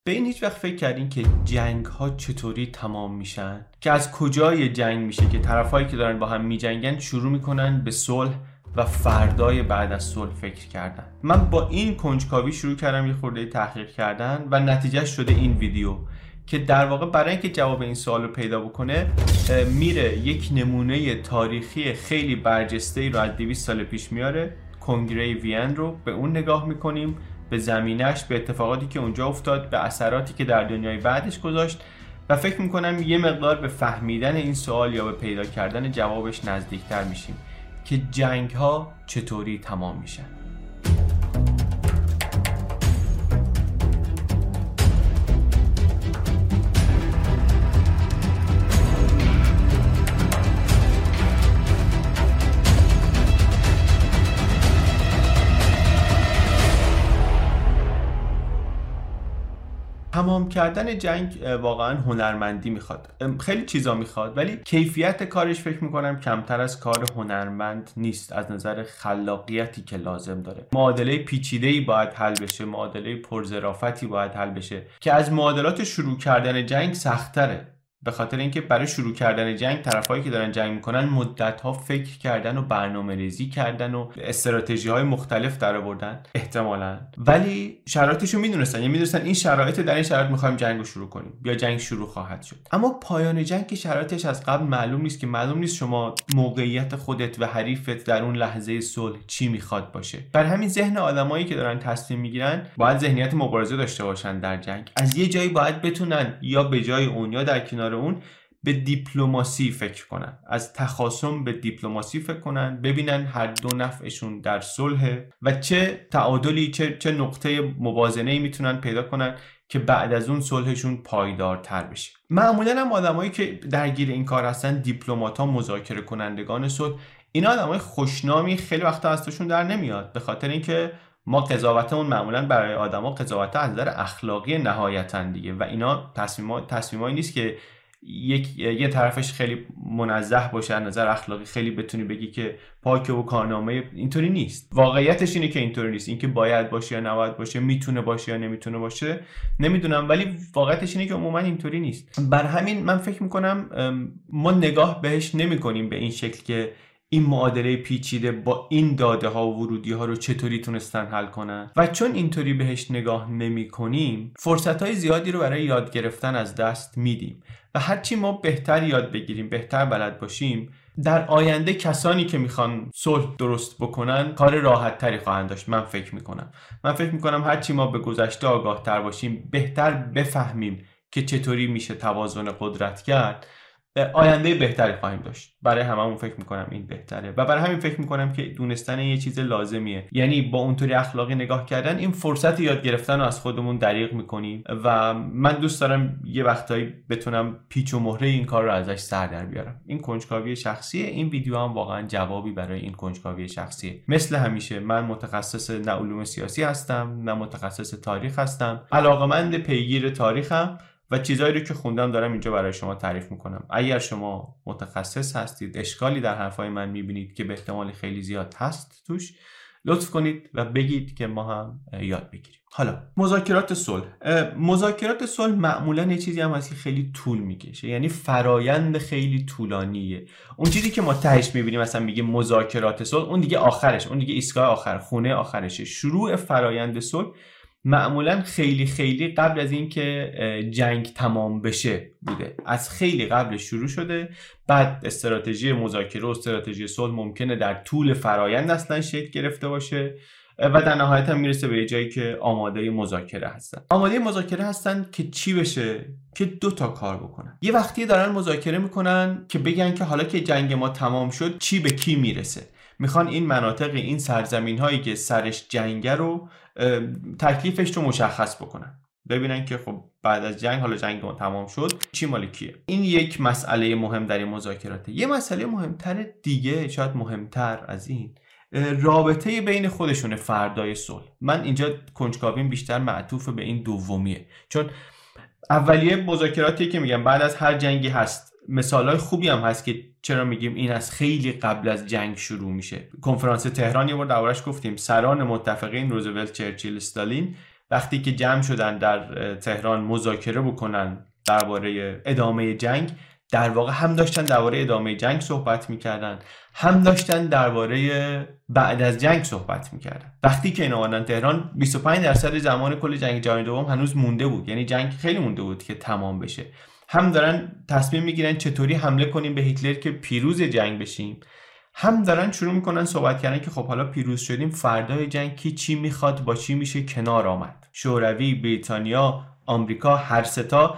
به این هیچ وقت فکر کردین که جنگ ها چطوری تمام میشن؟ که از کجای جنگ میشه که طرفایی که دارن با هم میجنگن شروع میکنن به صلح و فردای بعد از صلح فکر کردن. من با این کنجکاوی شروع کردم یه خورده تحقیق کردن و نتیجهش شده این ویدیو که در واقع برای اینکه جواب این سوال رو پیدا بکنه میره یک نمونه تاریخی خیلی برجسته‌ای رو از 200 سال پیش میاره، کنگره وین رو به اون نگاه میکنیم، به زمینش، به اتفاقاتی که اونجا افتاد، به اثراتی که در دنیای بعدش گذاشت و فکر میکنم یه مقدار به فهمیدن این سوال یا به پیدا کردن جوابش نزدیکتر میشیم که جنگ ها چطوری تمام میشن. تمام کردن جنگ واقعا هنرمندی میخواد، خیلی چیزا میخواد، ولی کیفیت کارش فکر میکنم کمتر از کار هنرمند نیست از نظر خلاقیتی که لازم داره. معادله پیچیده‌ای باید حل بشه، معادله پرظرافتی باید حل بشه که از معادلات شروع کردن جنگ سخت‌تره، به خاطر اینکه برای شروع کردن جنگ طرفایی که دارن جنگ میکنن مدت‌ها فکر کردن و برنامه‌ریزی کردن و استراتژی‌های مختلف درآوردن احتمالاً، ولی شرایطشو میدونستن، یعنی میدونستن این شرایط، در این شرایط می‌خوایم جنگو شروع کنیم یا جنگ شروع خواهد شد. اما پایان جنگ که شرایطش از قبل معلوم نیست، که معلوم نیست شما موقعیت خودت و حریفت در اون لحظه صلح چی میخواد باشه. بر همین ذهن آدمایی که دارن تصمیم میگیرن باید ذهنیت مبارزه داشته باشن در جنگ. از یه جایی باید بتونن یا به جای اون یا در کنار اون به دیپلماسی فکر کنن، از تخاصم به دیپلماسی فکر کنن، ببینن هر دو نفعشون در صلح و چه تعادلی، چه نقطه موازنه‌ای میتونن پیدا کنن که بعد از اون صلحشون پایدارتر بشه. معمولا هم آدمایی که درگیر این کار هستن، دیپلمات‌ها، مذاکره کنندگان صلح، اینا آدمای خوشنامی خیلی وقتا از توشون در نمیاد، به خاطر اینکه ما قضاوتمون معمولا برای آدما قضاوت از نظر اخلاقی نهایتاً دیگه و اینا تصمیمایی نیست که یه طرفش خیلی منزه باشه از نظر اخلاقی، خیلی بتونی بگی که پاکه و کارنامه، اینطوری نیست. واقعیتش اینه که اینطوری نیست. اینکه باید باشه یا نباید باشه، میتونه باشه یا نمیتونه باشه، نمیدونم، ولی واقعیتش اینه که عموما اینطوری نیست. بر همین من فکر میکنم ما نگاه بهش نمیکنیم به این شکل که این معادله پیچیده با این داده ها و ورودی ها رو چطوری تونستن حل کنن، و چون اینطوری بهش نگاه نمی کنیم فرصت های زیادی رو برای یاد گرفتن از دست میدیم و هرچی ما بهتر یاد بگیریم، بهتر بلد باشیم، در آینده کسانی که میخوان صلح درست بکنن کار راحت تری خواهند داشت. من فکر میکنم هرچی ما به گذشته آگاه تر باشیم، بهتر بفهمیم که چطوری میشه توازن قدرت کرد، آینده بهتری خواهیم داشت. برای هممون فکر میکنم این بهتره و برای همین فکر میکنم که دونستن یه چیز لازمیه، یعنی با اونطوری اخلاقی نگاه کردن این فرصت یاد گرفتن رو از خودمون دریغ میکنیم و من دوست دارم یه وقتایی بتونم پیچ و مهره این کار رو ازش سر در بیارم. این کنجکاوی شخصیه، این ویدیو هم واقعا جوابی برای این کنجکاوی شخصیه. مثل همیشه من متخصص نه علوم سیاسی هستم نه متخصص تاریخ هستم، علاقه‌مند پیگیر تاریخم و چیزایی رو که خوندم دارم اینجا برای شما تعریف میکنم. اگر شما متخصص هستید، اشکالی در حرفای من میبینید که به احتمال خیلی زیاد هست توش، لطف کنید و بگید که ما هم یاد بگیریم. حالا مذاکرات صلح معمولا یه چیزی هم هست که خیلی طول میکشه، یعنی فرایند خیلی طولانیه. اون چیزی که ما تهش میبینیم مثلا میگه مذاکرات صلح، اون دیگه آخرش، اون دیگه ایستگاه آخر، خونه آخرشه. شروع فرایند صلح معمولا خیلی قبل از این که جنگ تمام بشه بوده، از خیلی قبل شروع شده. بعد استراتژی مذاکره و استراتژی صلح ممکنه در طول فرایند اصلا شکل گرفته باشه و در نهایت هم میرسه به جایی که آماده مذاکره هستن که چی بشه؟ که 2 تا کار بکنن. یه وقتی دارن مذاکره میکنن که بگن که حالا که جنگ ما تمام شد چی به کی میرسه. میخوان این مناطق، این سرزمین هایی که سرش جنگه رو تکلیفش رو مشخص بکنن، ببینن که خب بعد از جنگ، حالا جنگ ما تمام شد، چی مال کیه. این یک مسئله مهم در این مذاکراته. یه مسئله مهمتر دیگه، شاید مهمتر از این، رابطه بین خودشونه فردای صلح. من اینجا کنجکاویم بیشتر معطوف به این دومیه، چون اولیه مذاکراتی که میگم بعد از هر جنگی هست. مثالای خوبی هم هست که چرا میگیم این از خیلی قبل از جنگ شروع میشه. کنفرانس تهران یه بار دربارش گفتیم، سران متفقین روزولت، چرچیل، استالین وقتی که جمع شدن در تهران مذاکره بکنن درباره ادامه جنگ، در واقع هم داشتن درباره ادامه جنگ صحبت میکردن، هم داشتن درباره بعد از جنگ صحبت میکردن. وقتی که اینا اومدن تهران 25% زمان کل جنگ جهانی دوم هنوز مونده بود، یعنی جنگ خیلی مونده بود که تمام بشه. هم دارن تصمیم میگیرن چطوری حمله کنیم به هیتلر که پیروز جنگ بشیم، هم دارن شروع میکنن صحبت کردن که خب حالا پیروز شدیم، فردای جنگ کی چی میخواد، با چی میشه کنار آمد. شوروی، بریتانیا، آمریکا، هر ستا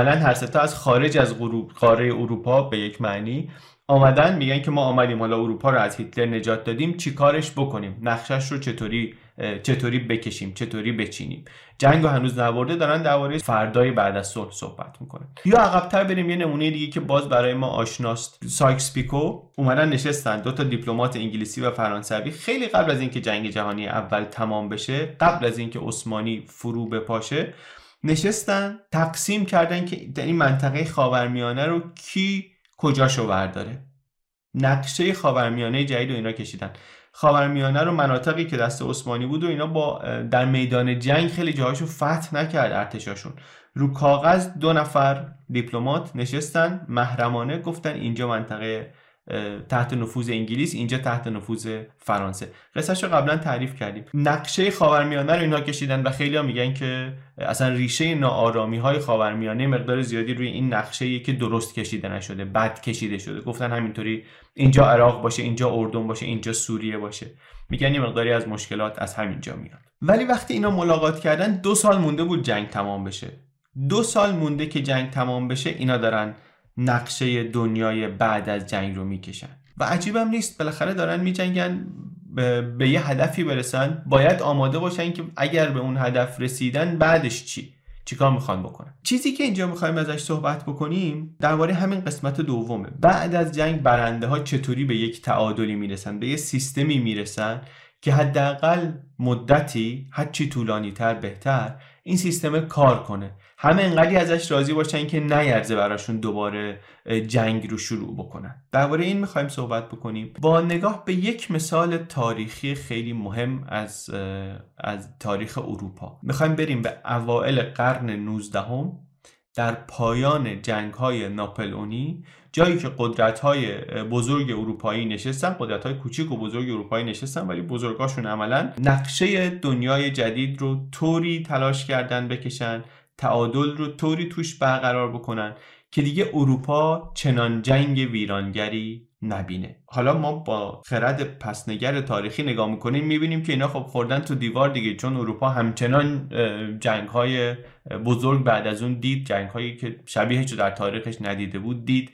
از خارج از قاره اروپا به یک معنی آمدن میگن که ما آمدیم حالا اروپا رو از هیتلر نجات دادیم، چی کارش بکنیم، نقشش رو چطوری بکشیم، چطوری بچینیم. جنگو هنوز نبرده، دارن درباره فردای بعد از صلح صحبت میکنن. یا عقب‌تر بریم یه نمونه دیگه که باز برای ما آشناست. سایکس پیکو اومدن نشستن، 2 تا دیپلمات انگلیسی و فرانسوی، خیلی قبل از اینکه جنگ جهانی اول تمام بشه، قبل از اینکه عثمانی فرو بپاشه، نشستن تقسیم کردن که در این منطقه خاورمیانه رو کی کجاشو برداره. نقشه خاورمیانه جدید رو اینا کشیدن. خاورمیانه رو مناطقی که دست عثمانی بود و اینا با در میدان جنگ خیلی جاهاشو فتح نکرد ارتشاشون. رو کاغذ 2 نفر دیپلمات نشستن محرمانه گفتن اینجا منطقه تحت نفوذ انگلیس، اینجا تحت نفوذ فرانسه. قصهش رو قبلا تعریف کردیم. نقشه خاورمیانه رو اینا کشیدن و خیلی‌ها میگن که اصلا ریشه ناآرامی‌های خاورمیانه مقدار زیادی روی این نقشه‌ای که درست کشیده نشده، بد کشیده شده. گفتن همینطوری اینجا عراق باشه، اینجا اردن باشه، اینجا سوریه باشه. میگن یه مقداری از مشکلات از همینجا میاد. ولی وقتی اینا ملاقات کردن 2 سال مونده بود جنگ تمام بشه. 2 سال مونده که جنگ تمام بشه، اینا دارن نقشه دنیای بعد از جنگ رو میکشن. و عجیبم نیست، بالاخره دارن میجنگن به یه هدفی برسن، باید آماده باشن که اگر به اون هدف رسیدن بعدش چیکار میخوان بکنن. چیزی که اینجا میخوایم ازش صحبت بکنیم درباره همین قسمت دومه. بعد از جنگ برنده ها چطوری به یک تعادلی میرسن، به یه سیستمی میرسن که حداقل مدتی، هرچی طولانی تر بهتر، این سیستم کار کنه. همه انقدری ازش راضی باشن که نیرزه براشون دوباره جنگ رو شروع بکنن. درباره این میخوایم صحبت بکنیم با نگاه به یک مثال تاریخی خیلی مهم از تاریخ اروپا. میخوایم بریم به اوائل قرن 19 در پایان جنگ‌های ناپلئونی، جایی که قدرت‌های بزرگ اروپایی نشستن، قدرت‌های کوچیک و بزرگ اروپایی نشستن، ولی بزرگاشون عملاً نقشه دنیای جدید رو طوری تلاش کردن بکشن، تعادل رو طوری توش برقرار بکنن که دیگه اروپا چنان جنگ ویرانگری نبینه. حالا ما با خرد پسنگر تاریخی نگاه میکنیم، میبینیم که اینا خب خوردن تو دیوار دیگه، چون اروپا همچنان جنگ‌های بزرگ بعد از اون دید، جنگ‌هایی که شبیهش رو در تاریخش ندیده بود دید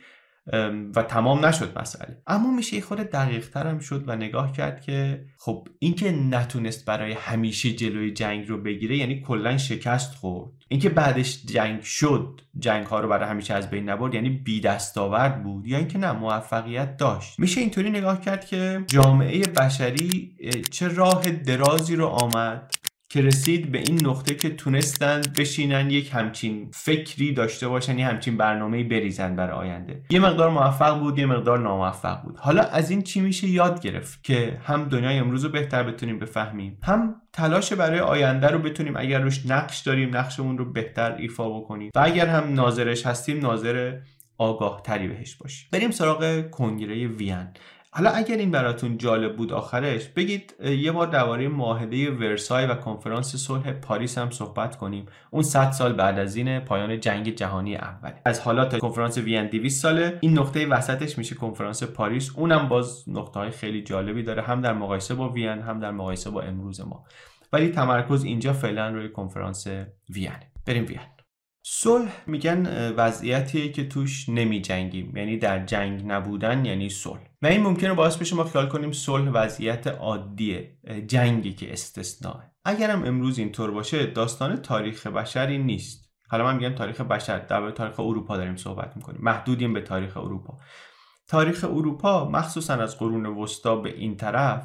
و تمام نشد مسئله. اما میشه یه خورده دقیق تر هم شد و نگاه کرد که خب این که نتونست برای همیشه جلوی جنگ رو بگیره یعنی کلا شکست خورد. این که بعدش جنگ شد، جنگ ها رو برای همیشه از بین نبرد، یعنی بی دستاورد بود، یا اینکه نه، موفقیت داشت. میشه اینطوری نگاه کرد که جامعه بشری چه راه درازی رو آمد که رسید به این نقطه که تونستن بشینن یک همچین فکری داشته باشن، یه همچین برنامه‌ای بریزن برای آینده. یه مقدار موفق بود، یه مقدار ناموفق بود. حالا از این چی میشه یاد گرفت که هم دنیای امروز رو بهتر بتونیم بفهمیم، هم تلاش برای آینده رو بتونیم اگر روش نقش داریم نقشمون رو بهتر ایفا بکنیم و اگر هم ناظرش هستیم ناظر آگاه تری بهش باشیم. بریم سراغ کنگره وین. حالا اگر این براتون جالب بود آخرش بگید یه بار درباره معاهده ورسای و کنفرانس صلح پاریس هم صحبت کنیم. اون 100 سال بعد از این پایان جنگ جهانی اول. از حالا تا کنفرانس وین 200 ساله، این نقطه وسطش میشه کنفرانس پاریس. اونم باز نقطه‌های خیلی جالبی داره، هم در مقایسه با وین هم در مقایسه با امروز ما. ولی تمرکز اینجا فعلا روی کنفرانس وین. بریم وین. صلح میگن وضعیتیه که توش نمی جنگیم، یعنی در جنگ نبودن یعنی صلح. و این ممکنه باعث بشه ما خیال کنیم صلح وضعیت عادیه، جنگی که استثناءه. اگرم امروز اینطور باشه داستان تاریخ بشری نیست. حالا من میگم تاریخ بشر، در تاریخ اروپا داریم صحبت میکنیم، محدودیم به تاریخ اروپا. تاریخ اروپا مخصوصا از قرون وسطا به این طرف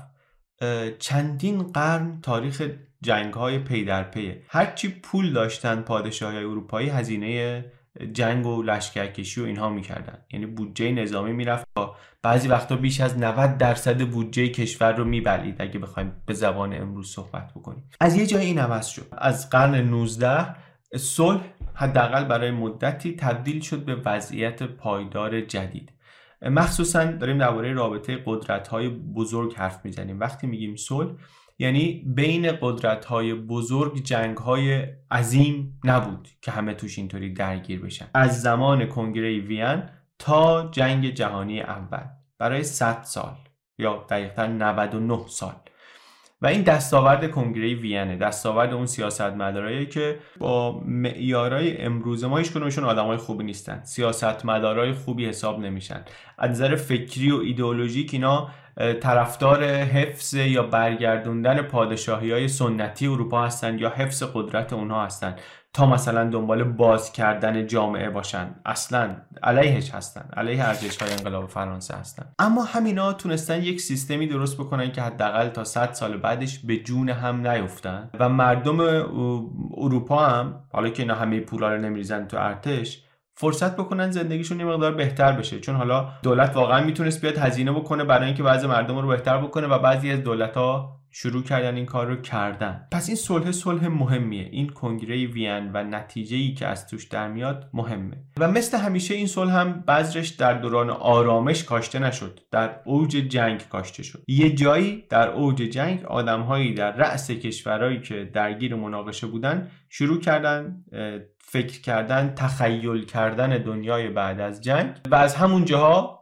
چندین قرن تاریخ جنگ‌های پی در پیه. هرچی پول داشتن پادشاه‌های اروپایی هزینه جنگ و لشکرکشی و اینها میکردن. یعنی بودجه نظامی میرفت با بعضی وقتا بیش از 90% بودجه کشور رو میبلید اگه بخوایم به زبان امروز صحبت بکنیم. از یه جایی این عوض شد. از قرن 19 صلح حداقل برای مدتی تبدیل شد به وضعیت پایدار جدید. مخصوصا داریم درباره رابطه قدرت‌های بزرگ حرف میزنیم. وقتی میگیم صلح یعنی بین قدرت‌های بزرگ جنگ‌های عظیم نبود که همه توش اینطوری درگیر بشن. از زمان کنگره وین تا جنگ جهانی اول برای 100 سال یا دقیقاً 99 سال. و این دستاورد کنگره وینه، دستاورد اون سیاستمدارایی که با معیارهای امروز ما هیچ کدومشون آدمای خوبی نیستن، سیاستمدارای خوبی حساب نمیشن. از نظر فکری و ایدئولوژیک اینا طرفدار حفظ یا برگردوندن پادشاهی‌های سنتی اروپا هستن یا حفظ قدرت اونها هستن تا مثلا دنبال باز کردن جامعه باشن. اصلا علیهش هستن، علیه ارزش‌های انقلاب فرانسه هستن. اما همینا تونستن یک سیستمی درست بکنن که حداقل تا 100 سال بعدش به جون هم نیفتن و مردم اروپا هم، حالا که اینا همه پولا رو نمیریزن تو ارتش، فرصت بکنن زندگیشون یه مقدار بهتر بشه. چون حالا دولت واقعا میتونست بیاد هزینه بکنه برای اینکه بعضی مردم رو بهتر بکنه و بعضی از دولت‌ها شروع کردن این کار رو کردن. پس این صلح مهمیه. این کنگره وین و نتیجه‌ای که از توش در میاد مهمه. و مثل همیشه این صلح هم بذرش در دوران آرامش کاشته نشد، در اوج جنگ کاشته شد. یه جایی در اوج جنگ آدم‌هایی در رأس کشورهایی که درگیر مناقشه بودن شروع کردن فکر کردن، تخیل کردن دنیای بعد از جنگ و از همون جاها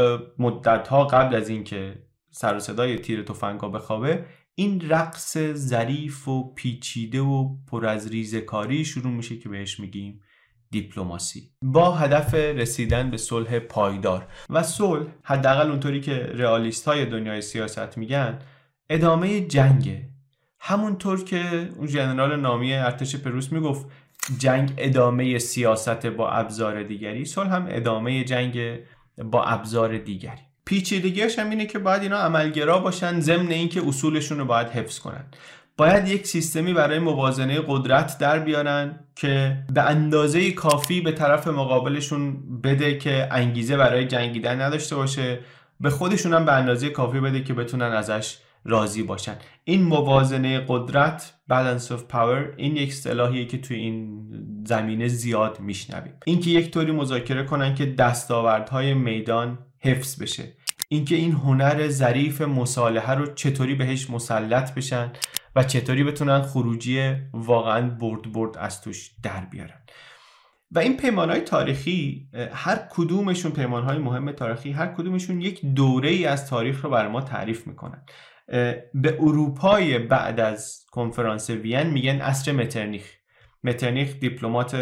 مدت‌ها قبل از اینکه سر و صدای تیر تفنگ‌ها بخوابه، این رقص ظریف و پیچیده و پر از ریزه‌کاری شروع میشه که بهش میگیم دیپلماسی، با هدف رسیدن به صلح پایدار. و صلح حداقل اونطوری که رئالیست‌های دنیای سیاست میگن ادامه جنگه. همونطور که اون ژنرال نامی ارتش پروس میگفت جنگ ادامه سیاست با ابزار دیگری، صلح هم ادامه جنگ با ابزار دیگری. پیچیدگیش هم اینه که باید اینا عملگرا باشن، ضمن اینکه اصولشون رو باید حفظ کنن. باید یک سیستمی برای موازنه قدرت در بیارن که به اندازه کافی به طرف مقابلشون بده که انگیزه برای جنگیدن نداشته باشه، به خودشون هم به اندازه کافی بده که بتونن ازش راضی باشن. این موازنه قدرت، balance of power، این یک اصطلاحیه که توی این زمینه زیاد میشنویم. اینکه یک طوری مذاکره کنن که دستاوردهای میدان حفظ بشه، اینکه این هنر ظریف مصالحه رو چطوری بهش مسلط بشن و چطوری بتونن خروجی واقعا برد از توش در بیارن. و این پیمانهای تاریخی هر کدومشون، پیمانهای مهم تاریخی هر کدومشون یک دوره‌ای از تاریخ رو برای ما تعریف میکنن. به اروپای بعد از کنفرانس وین میگن عصر مترنیخ. مترنیخ دیپلمات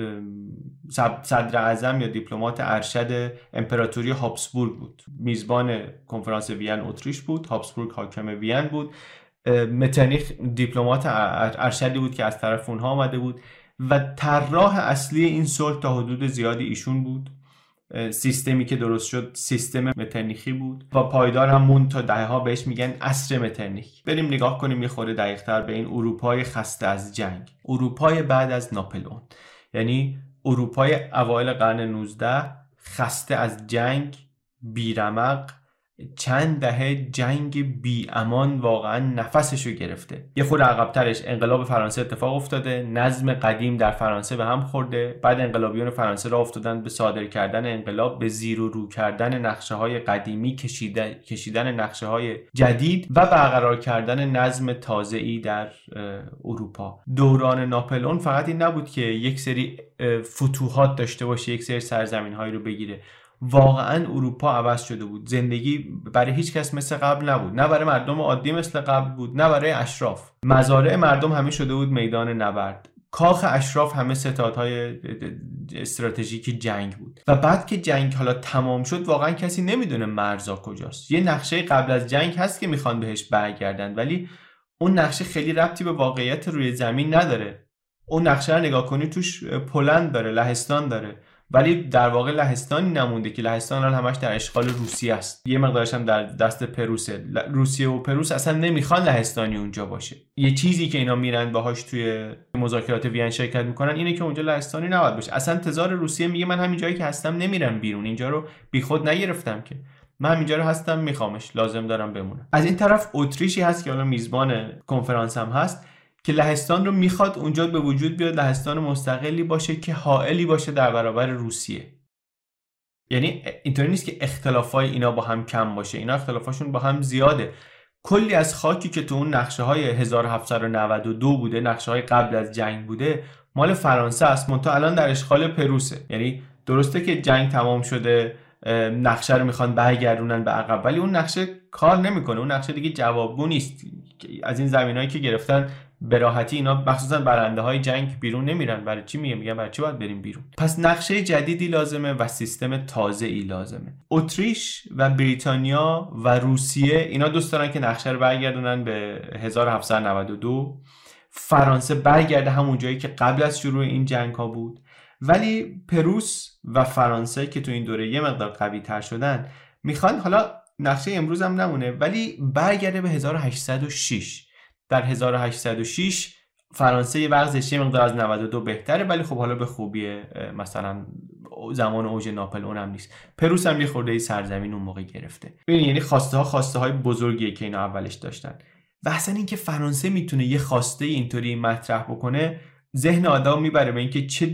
صدر اعظم یا دیپلمات ارشد امپراتوری هابسبورگ بود. میزبان کنفرانس وین اتریش بود، هابسبورگ حاکم وین بود. مترنیخ دیپلمات ارشدی بود که از طرف اونها آمده بود و طراح اصلی این صلح تا حدود زیادی ایشون بود. سیستمی که درست شد سیستم مترنیخی بود و پایدار هم موند تا دهه‌ها بهش میگن عصر مترنیخ. بریم نگاه کنیم یه خورده دقیق‌تر به این اروپای خسته از جنگ، اروپای بعد از ناپلئون، یعنی اروپای اوایل قرن 19 خسته از جنگ، بیرمق، چند دهه جنگ بی امان واقعا نفسشو گرفته. یه خورده عقب‌ترش انقلاب فرانسه اتفاق افتاده، نظم قدیم در فرانسه به هم خورده، بعد انقلابیون فرانسه را افتادن به صادر کردن انقلاب، به زیر و رو کردن نقشه‌های قدیمی، کشیدن نقشه‌های جدید و برقرار کردن نظم تازه‌ای در اروپا. دوران ناپلئون فقط این نبود که یک سری فتوحات داشته باشه، یک سری سرزمین‌هایی رو بگیره. واقعا اروپا عوض شده بود. زندگی برای هیچ کس مثل قبل نبود، نه برای مردم عادی مثل قبل بود، نه برای اشراف. مزارع مردم همه شده بود میدان نبرد، کاخ اشراف همه ستادهای استراتژیک جنگ بود. و بعد که جنگ حالا تمام شد واقعا کسی نمیدونه مرزا کجاست. یه نقشه قبل از جنگ هست که میخوان بهش برگردن، ولی اون نقشه خیلی ربطی به واقعیت روی زمین نداره. اون نقشه رو نگاه کنی توش پلند داره، لهستان داره، ولی در واقع لهستانی نمونده که لهستان الان همش در اشغال روسیه است، یه مقدارش هم در دست پروسه. روسیه و پروس اصلا نمیخوان لهستانی اونجا باشه. یه چیزی که اینا میرن باهاش توی مذاکرات وین شرکت میکنن اینه که اونجا لهستانی نباید باشه. اصلا تزار روسیه میگه من همین جایی که هستم نمیرم بیرون، اینجا رو بیخود نگرفتم که، من اینجا رو هستم میخوامش، لازم دارم بمونم. از این طرف اتریشی هست که الان میزبان کنفرانس هم هست که لهستان رو میخواد اونجا به وجود بیاد، لهستان مستقلی باشه که حائلی باشه در برابر روسیه. یعنی اینطوری نیست که اختلافای اینا با هم کم باشه، اینا اختلافاشون با هم زیاده. کلی از خاکی که تو اون نقشه های 1792 بوده، نقشه های قبل از جنگ بوده، مال فرانسه است، منتها الان در اشغال پروسه. یعنی درسته که جنگ تمام شده، نقشه رو میخوان برگردونن به عقب، ولی اون نقشه کار نمیکنه، اون نقشه دیگه جوابگو نیست. از این زمینایی که گرفتن به راحتی اینا مخصوصا برنده های جنگ بیرون نمیرن. برای چی میگن برای چی باید بریم بیرون؟ پس نقشه جدیدی لازمه و سیستم تازه‌ای لازمه. اتریش و بریتانیا و روسیه اینا دوست دارن که نقشه رو برگردونن به 1792. فرانسه برگرده همون جایی که قبل از شروع این جنگ ها بود. ولی پروس و فرانسه که تو این دوره یه مقدار قوی تر شدن میخوان حالا نقشه امروز هم نمونه ولی برگرده به 1806. در 1806 فرانسه یه وضعش یه مقدار از 92 بهتره، ولی خب حالا به خوبی مثلا زمان اوج ناپلئون هم نیست. پروس هم یه خورده سرزمین اون موقع گرفته. ببین یعنی خواسته های بزرگیه که اینا اولش داشتن. و اصلا اینکه فرانسه میتونه یه خواسته اینطوری مطرح بکنه ذهن آدم میبره به اینکه چه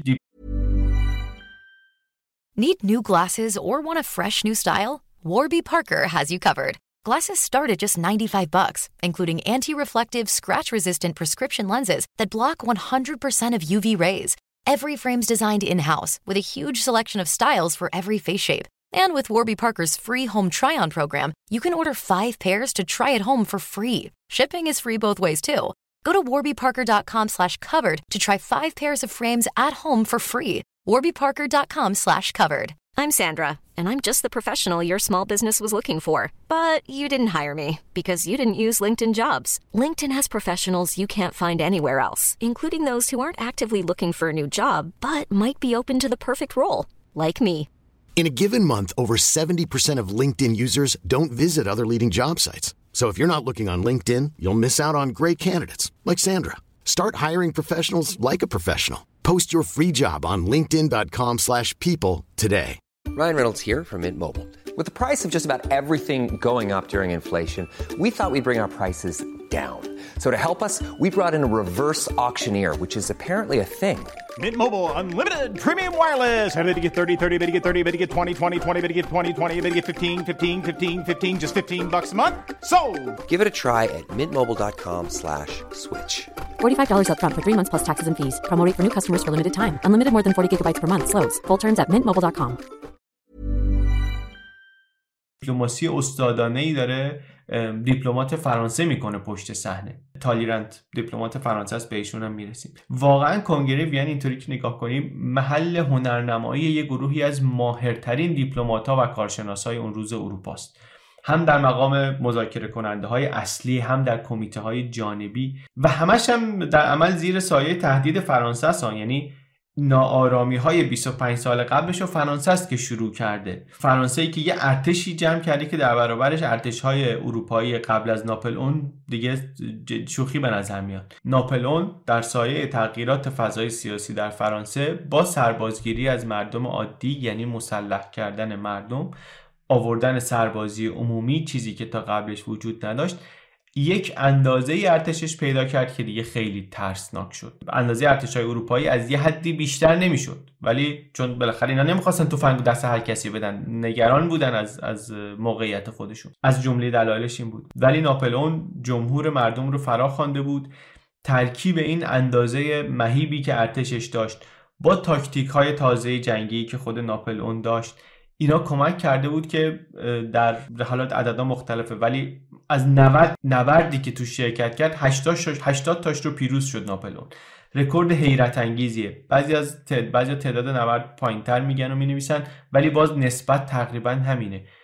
Need new glasses or want a fresh new style? Warby Parker has you covered. Glasses start at just $95, including anti-reflective, scratch-resistant prescription lenses that block 100% of UV rays. Every frame's designed in-house with a huge selection of styles for every face shape. And with Warby Parker's free home try-on program, you can order 5 pairs to try at home for free. Shipping is free both ways too. Go to warbyparker.com/covered to try 5 pairs of frames at home for free. warbyparker.com/covered. I'm Sandra, and I'm just the professional your small business was looking for. But you didn't hire me because you didn't use LinkedIn Jobs. LinkedIn has professionals you can't find anywhere else, including those who aren't actively looking for a new job, but might be open to the perfect role, like me. In a given month, over 70% of LinkedIn users don't visit other leading job sites. So if you're not looking on LinkedIn, you'll miss out on great candidates like Sandra. Start hiring professionals like a professional. Post your free job on linkedin.com/people today. Ryan Reynolds here from Mint Mobile. With the price of just about everything going up during inflation, we thought we'd bring our prices down. So to help us, we brought in a reverse auctioneer, which is apparently a thing. Mint Mobile Unlimited Premium Wireless. How to get 30, 30, how to get 30, how to get 20, 20, 20, how to get 20, 20, how to get 15, 15, 15, 15, just $15 a month? Sold! Give it a try at mintmobile.com/switch. $45 up front for 3 months plus taxes and fees. Promo rate for new customers for limited time. Unlimited more than 40 gigabytes per month. Slows full terms at mintmobile.com. دیپلماسی استادانه‌ای داره دیپلمات فرانسه میکنه پشت صحنه. تالیرانت دیپلمات فرانسه است، به ایشون هم میرسیم. واقعا کنگره وین اینطوری که نگاه کنیم محل هنرنمایی یه گروهی از ماهرترین دیپلمات‌ها و کارشناسای اون روز اروپا است. هم در مقام مذاکره کننده های اصلی، هم در کمیته های جانبی و همش هم در عمل زیر سایه تهدید فرانسه است. یعنی ناآرامی های 25 سال قبلش رو فرانسه است که شروع کرده. فرانسه‌ای که یه ارتشی جمع کرده که در برابرش ارتش های اروپایی قبل از ناپلئون دیگه شوخی به نظر میاد. ناپلئون در سایه تغییرات فضای سیاسی در فرانسه با سربازگیری از مردم عادی، یعنی مسلح کردن مردم، آوردن سربازی عمومی، چیزی که تا قبلش وجود نداشت، یک اندازه ارتشش پیدا کرد که دیگه خیلی ترسناک شد. اندازه ارتش‌های اروپایی از یه حدی بیشتر نمیشد، ولی چون بالاخره اینا نمیخواستن تفنگ دست هر کسی بدن، نگران بودن از موقعیت خودشون. از جمله دلایلش این بود. ولی ناپلئون جمهور مردم رو فرا خوانده بود. ترکیب این اندازه مهیبی که ارتشش داشت با تاکتیک‌های تازه جنگی که خود ناپلئون داشت، اینا کمک کرده بود که در حالات عددا مختلفه ولی از 90 نبردی که تو شرکت کرد 80 تاش رو پیروز شد ناپلئون. رکورد حیرت انگیزیه. بعضی تعداد نبرد پایین‌تر میگن و مینویسن ولی باز نسبت تقریبا همینه.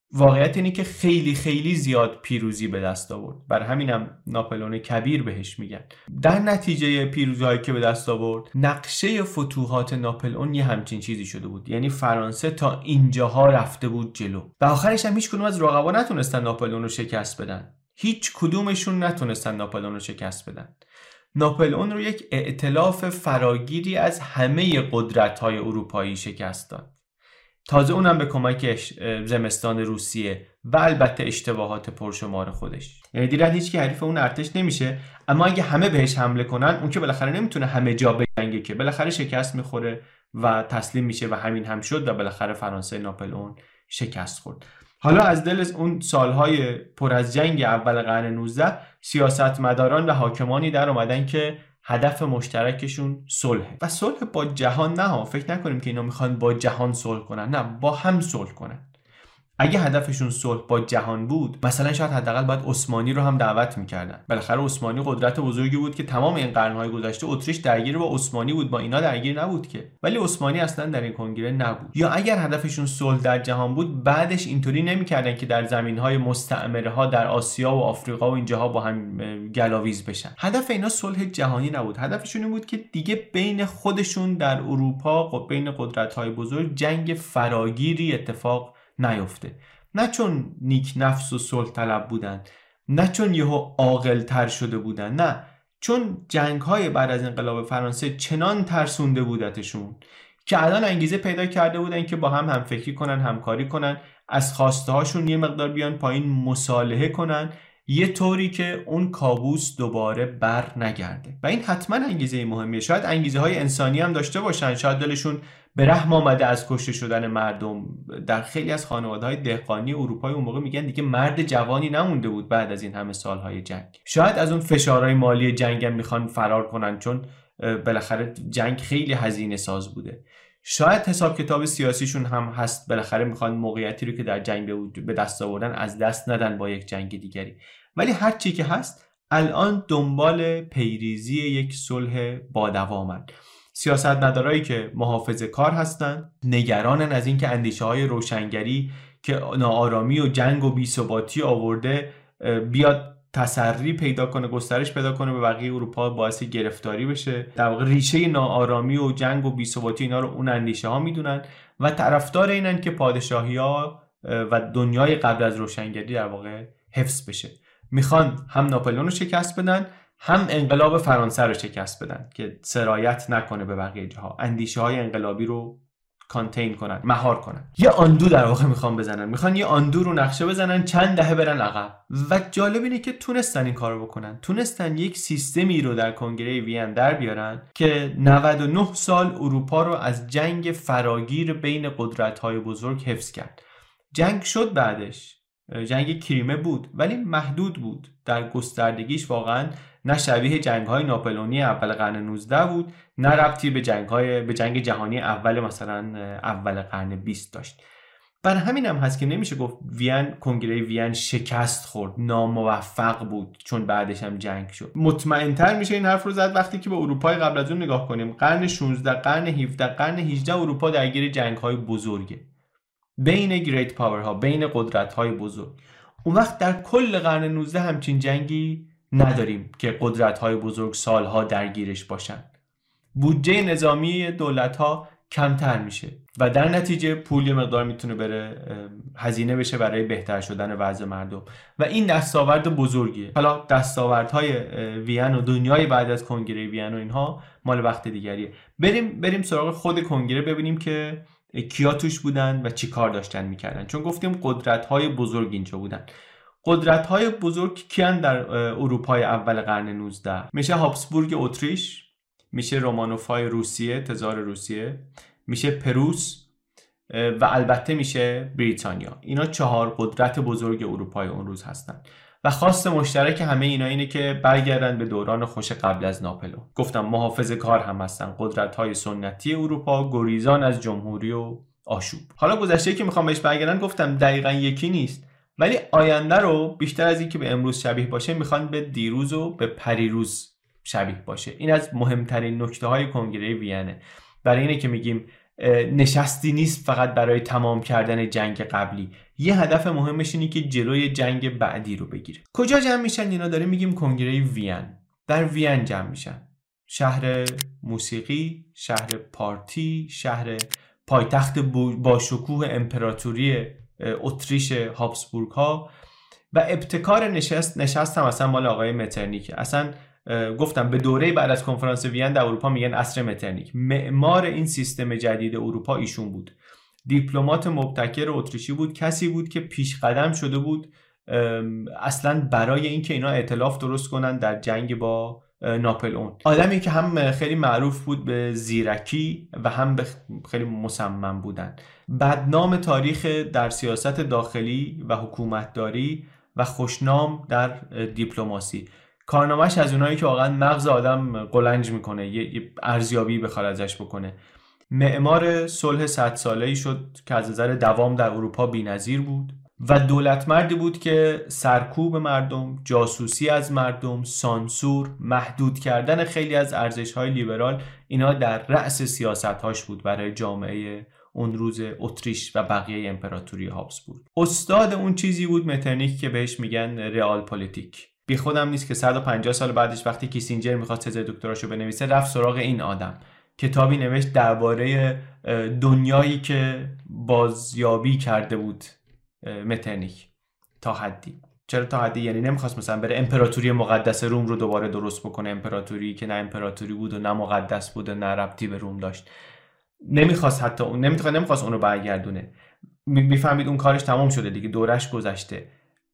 واقعیت اینه که خیلی خیلی زیاد پیروزی به دست آورد. بر همینم ناپلئون کبیر بهش میگن. در نتیجه پیروزی‌هایی که به دست آورد، نقشه فتوحات ناپلئون یه همچین چیزی شده بود. یعنی فرانسه تا اینجاها رفته بود جلو و آخرش هم هیچ کدوم از رقبا نتونستن ناپلئون رو شکست بدن. هیچ کدومشون نتونستن ناپلئون رو شکست بدن. ناپلئون رو یک ائتلاف فراگیری از همه قدرت‌های اروپایی شکست داد. تازه اونم به کمک زمستان روسیه و البته اشتباهات پرشمار خودش. یعنی دیدن هیچکی حریف اون ارتش نمیشه، اما اگه همه بهش حمله کنن اون که بالاخره نمیتونه همه جا بجنگه، که بالاخره شکست میخوره و تسلیم میشه و همین هم شد و بالاخره فرانسه ناپلئون شکست خورد. حالا از دل اون سالهای پر از جنگ اول قرن 19 سیاستمداران و حاکمانی در اومدن که هدف مشترکشون صلحه و صلح با جهان. نه فکر نکنیم که اینا میخوان با جهان صلح کنن، نه، با هم صلح کنن. اگه هدفشون صلح با جهان بود، مثلا شاید حداقل باید عثمانی رو هم دعوت میکردن. بالاخره عثمانی قدرت بزرگی بود که تمام این قرنهای گذشته اتریش درگیر با عثمانی بود، با اینا درگیر نبود که. ولی عثمانی اصلا در این کنگره نبود. یا اگر هدفشون صلح در جهان بود، بعدش اینطوری نمیکردن که در زمینهای مستعمره ها در آسیا و آفریقا و اینجاها با هم گلاویز بشن. هدف اینا صلح جهانی نبود. هدفشون این بود که دیگه بین خودشون در اروپا و بین قدرت‌های بزرگ جنگ فراگیری اتفاق نیفته. نه چون نیک نفس و صلح طلب بودن، نه چون یهو عاقل تر شده بودن، نه، چون جنگ‌های بعد از انقلاب فرانسه چنان ترسونده بودتشون که الان انگیزه پیدا کرده بودن که با هم همفکری کنن، همکاری کنن، از خواسته هاشون یه مقدار بیان پایین، مصالحه کنن، یه طوری که اون کابوس دوباره بر نگرده. و این حتما انگیزه مهمیه. شاید انگیزه های انسانی هم داشته باشن، شاید دلشون به رحم آمده از کشته شدن مردم. در خیلی از خانواده‌های دهقانی اروپای اون موقع میگن دیگه مرد جوانی نمونده بود بعد از این همه سالهای جنگ. شاید از اون فشارهای مالی جنگ هم میخوان فرار کنن، چون بالاخره جنگ خیلی هزینه ساز بوده. شاید حساب کتاب سیاسیشون هم هست، بالاخره میخوان موقعیتی رو که در جنگ به دست آوردن از دست ندن با یک جنگ دیگری. ولی هر چی که هست، الان دنبال پیریزی یک صلح با دوامن. سیاستمدارایی که محافظه کار هستن، نگرانن از این که اندیشه های روشنگری که ناآرامی و جنگ و بی‌ثباتی آورده بیاد تسری پیدا کنه، گسترش پیدا کنه به بقیه اروپا، باعث گرفتاری بشه. در واقع ریشه ناآرامی و جنگ و بی‌ثباتی اینا رو اون اندیشه ها میدونن و طرفدار اینن که پادشاهی ها و دنیای قبل از روشنگری در واقع حفظ بشه. میخوان هم ناپلئون رو شکست بدن، هم انقلاب فرانسه رو شکست بدن که سرایت نکنه به بقیه جاها، اندیشه های انقلابی رو کانتین کنن، مهار کنن. یه آندو در واقع میخوان بزنن، میخوان یه آندو رو نقشه بزنن، چند دهه برن عقب. و جالب اینه که تونستن این کارو بکنن. تونستن یک سیستمی رو در کنگره وین در بیارن که 99 سال اروپا رو از جنگ فراگیر بین قدرت‌های بزرگ حفظ کرد. جنگ شد بعدش، جنگ کریمه بود، ولی محدود بود در گستردگیش. واقعا نه شبیه جنگ‌های ناپلئونی اول قرن 19 بود، نه ربطی به جنگ جهانی اول مثلا اول قرن 20 داشت. بر همین هم هست که نمیشه گفت کنگره وین شکست خورد، ناموفق بود، چون بعدش هم جنگ شد. مطمئن‌تر میشه این حرف رو زد وقتی که به اروپای قبل از اون نگاه کنیم. قرن 16، قرن 17، قرن 18 اروپا درگیر جنگ‌های بزرگه بین گریت پاورها، بین قدرت‌های بزرگ. اون وقت در کل قرن 19 همچین جنگی نداریم که قدرت‌های بزرگ سالها درگیرش باشن. بودجه نظامی دولت‌ها کمتر میشه و در نتیجه پول یه مقدار میتونه بره هزینه بشه برای بهتر شدن وضع مردم و این دستاورد بزرگیه. حالا دستاوردهای وین و دنیای بعد از کنگره وین و اینها مال وقت دیگریه. بریم سراغ خود کنگره، ببینیم که کیا توش بودن و چی کار داشتن میکردن. چون گفتیم قدرت‌های بزرگ اینجا بودن. قدرت‌های بزرگ کیان در اروپای اول قرن 19؟ میشه هابسبورگ اتریش، میشه رومانوف‌های روسیه، تزار روسیه، میشه پروس و البته میشه بریتانیا. اینا 4 قدرت بزرگ اروپای اون روز هستن و خواست مشترک همه اینا اینه که برگردن به دوران خوش قبل از ناپلئون. گفتم محافظه کار هم هستن، قدرت‌های سنتی اروپا، گریزان از جمهوری و آشوب. حالا گذشته که میخوام بهش برگردن گفتم دقیقاً یکی نیست، ولی آینده رو بیشتر از این که به امروز شبیه باشه میخوان به دیروز و به پریروز شبیه باشه. این از مهمترین نکته‌های کنگره وینه. برای اینه که میگیم نشستی نیست فقط برای تمام کردن جنگ قبلی. یه هدف مهمش اینه که جلوی جنگ بعدی رو بگیره. کجا جمع میشن اینا؟ داریم میگیم کنگره وین. در وین جمع میشن. شهر موسیقی، شهر پارتی، شهر پایتخت با شکوه امپراتوری اتریش هابسبورگ ها و ابتکار نشست هم اصلا مال آقای مترنیک. اصلا گفتم به دوره بعد از کنفرانس وین در اروپا میگن عصر مترنیک. معمار این سیستم جدید اروپا ایشون بود. دیپلمات مبتکر اتریشی بود، کسی بود که پیش قدم شده بود اصلا برای اینکه اینا ائتلاف درست کنن در جنگ با ناپلئون. آدمی که هم خیلی معروف بود به زیرکی و هم به خیلی مصمم بودن. بدنام تاریخ در سیاست داخلی و حکومتداری و خوشنام در دیپلماسی. کارنامه‌اش از اونایی که واقعا مغز آدم قلنج میکنه، یه ارزیابی بخواد ازش بکنه. معمار صلح 100 ساله‌ای شد که از نظر دوام در اروپا بی‌نظیر بود و دولتمردی بود که سرکوب مردم، جاسوسی از مردم، سانسور، محدود کردن خیلی از ارزش‌های لیبرال، اینا در رأس سیاست‌هاش بود برای جامعه اون روز اتریش و بقیه امپراتوری هابسبورگ. استاد اون چیزی بود مترنیک که بهش میگن رئال پلیتیک. بی خودم نیست که 150 سال بعدش وقتی کیسینجر میخواست تز دکتراشو بنویسه رفت سراغ این آدم. کتابی نوشت درباره دنیایی که بازیابی کرده بود مترنیک. تا حدی. چرا تا حدی؟ یعنی نمیخواست مثلا بره امپراتوری مقدس روم رو دوباره درست بکنه، امپراتوری که نه امپراتوری بود و نه مقدس بود و نه ربطی به روم داشت. نمیخواست حتی اون نمیخواست اون رو برگردونه. میفهمید اون کارش تمام شده دیگه، دورش گذشته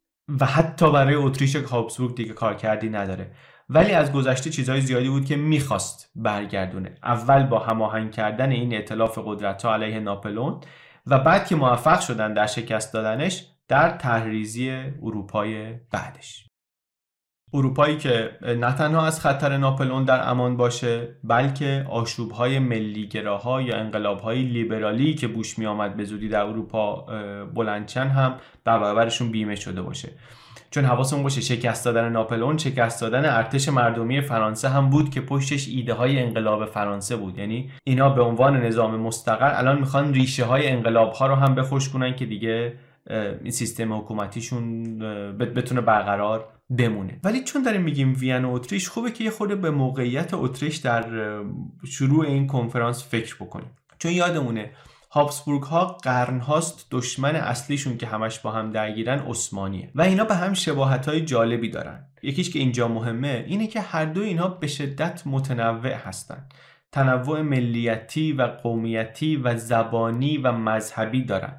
و حتی برای اتریش هابسبورگ دیگه کار کردی نداره. ولی از گذشته چیزهای زیادی بود که میخواست برگردونه. اول با هماهنگ کردن این ائتلاف قدرت‌ها علیه ناپلئون و بعد که موفق شدن در شکست دادنش در طرحریزی اروپای بعدش. اروپایی که نه تنها از خطر ناپلئون در امان باشه بلکه آشوب‌های ملی‌گراها یا انقلاب‌های لیبرالی که بوش می‌آمد به زودی در اروپا بلندشن هم در برابرشون بیمه شده باشه. چون حواسمون باشه شکست دادن ناپلئون شکست دادن ارتش مردمی فرانسه هم بود که پشتش ایده های انقلاب فرانسه بود. یعنی اینا به عنوان نظام مستقر الان میخوان ریشه های انقلاب ها رو هم بخشکنن که دیگه این سیستم حکومتیشون بتونه برقرار بمونه. ولی چون داریم میگیم وین و اتریش، خوبه که یه خورده به موقعیت اتریش در شروع این کنفرانس فکر بکنیم. چون یادمونه هابسبورگ ها قرن هاست دشمن اصلیشون که همش با هم درگیرن عثمانیه و اینا به هم شباهت های جالبی دارن. یکیش که اینجا مهمه اینه که هر دو اینها به شدت متنوع هستن. تنوع ملیتی و قومیتی و زبانی و مذهبی دارن.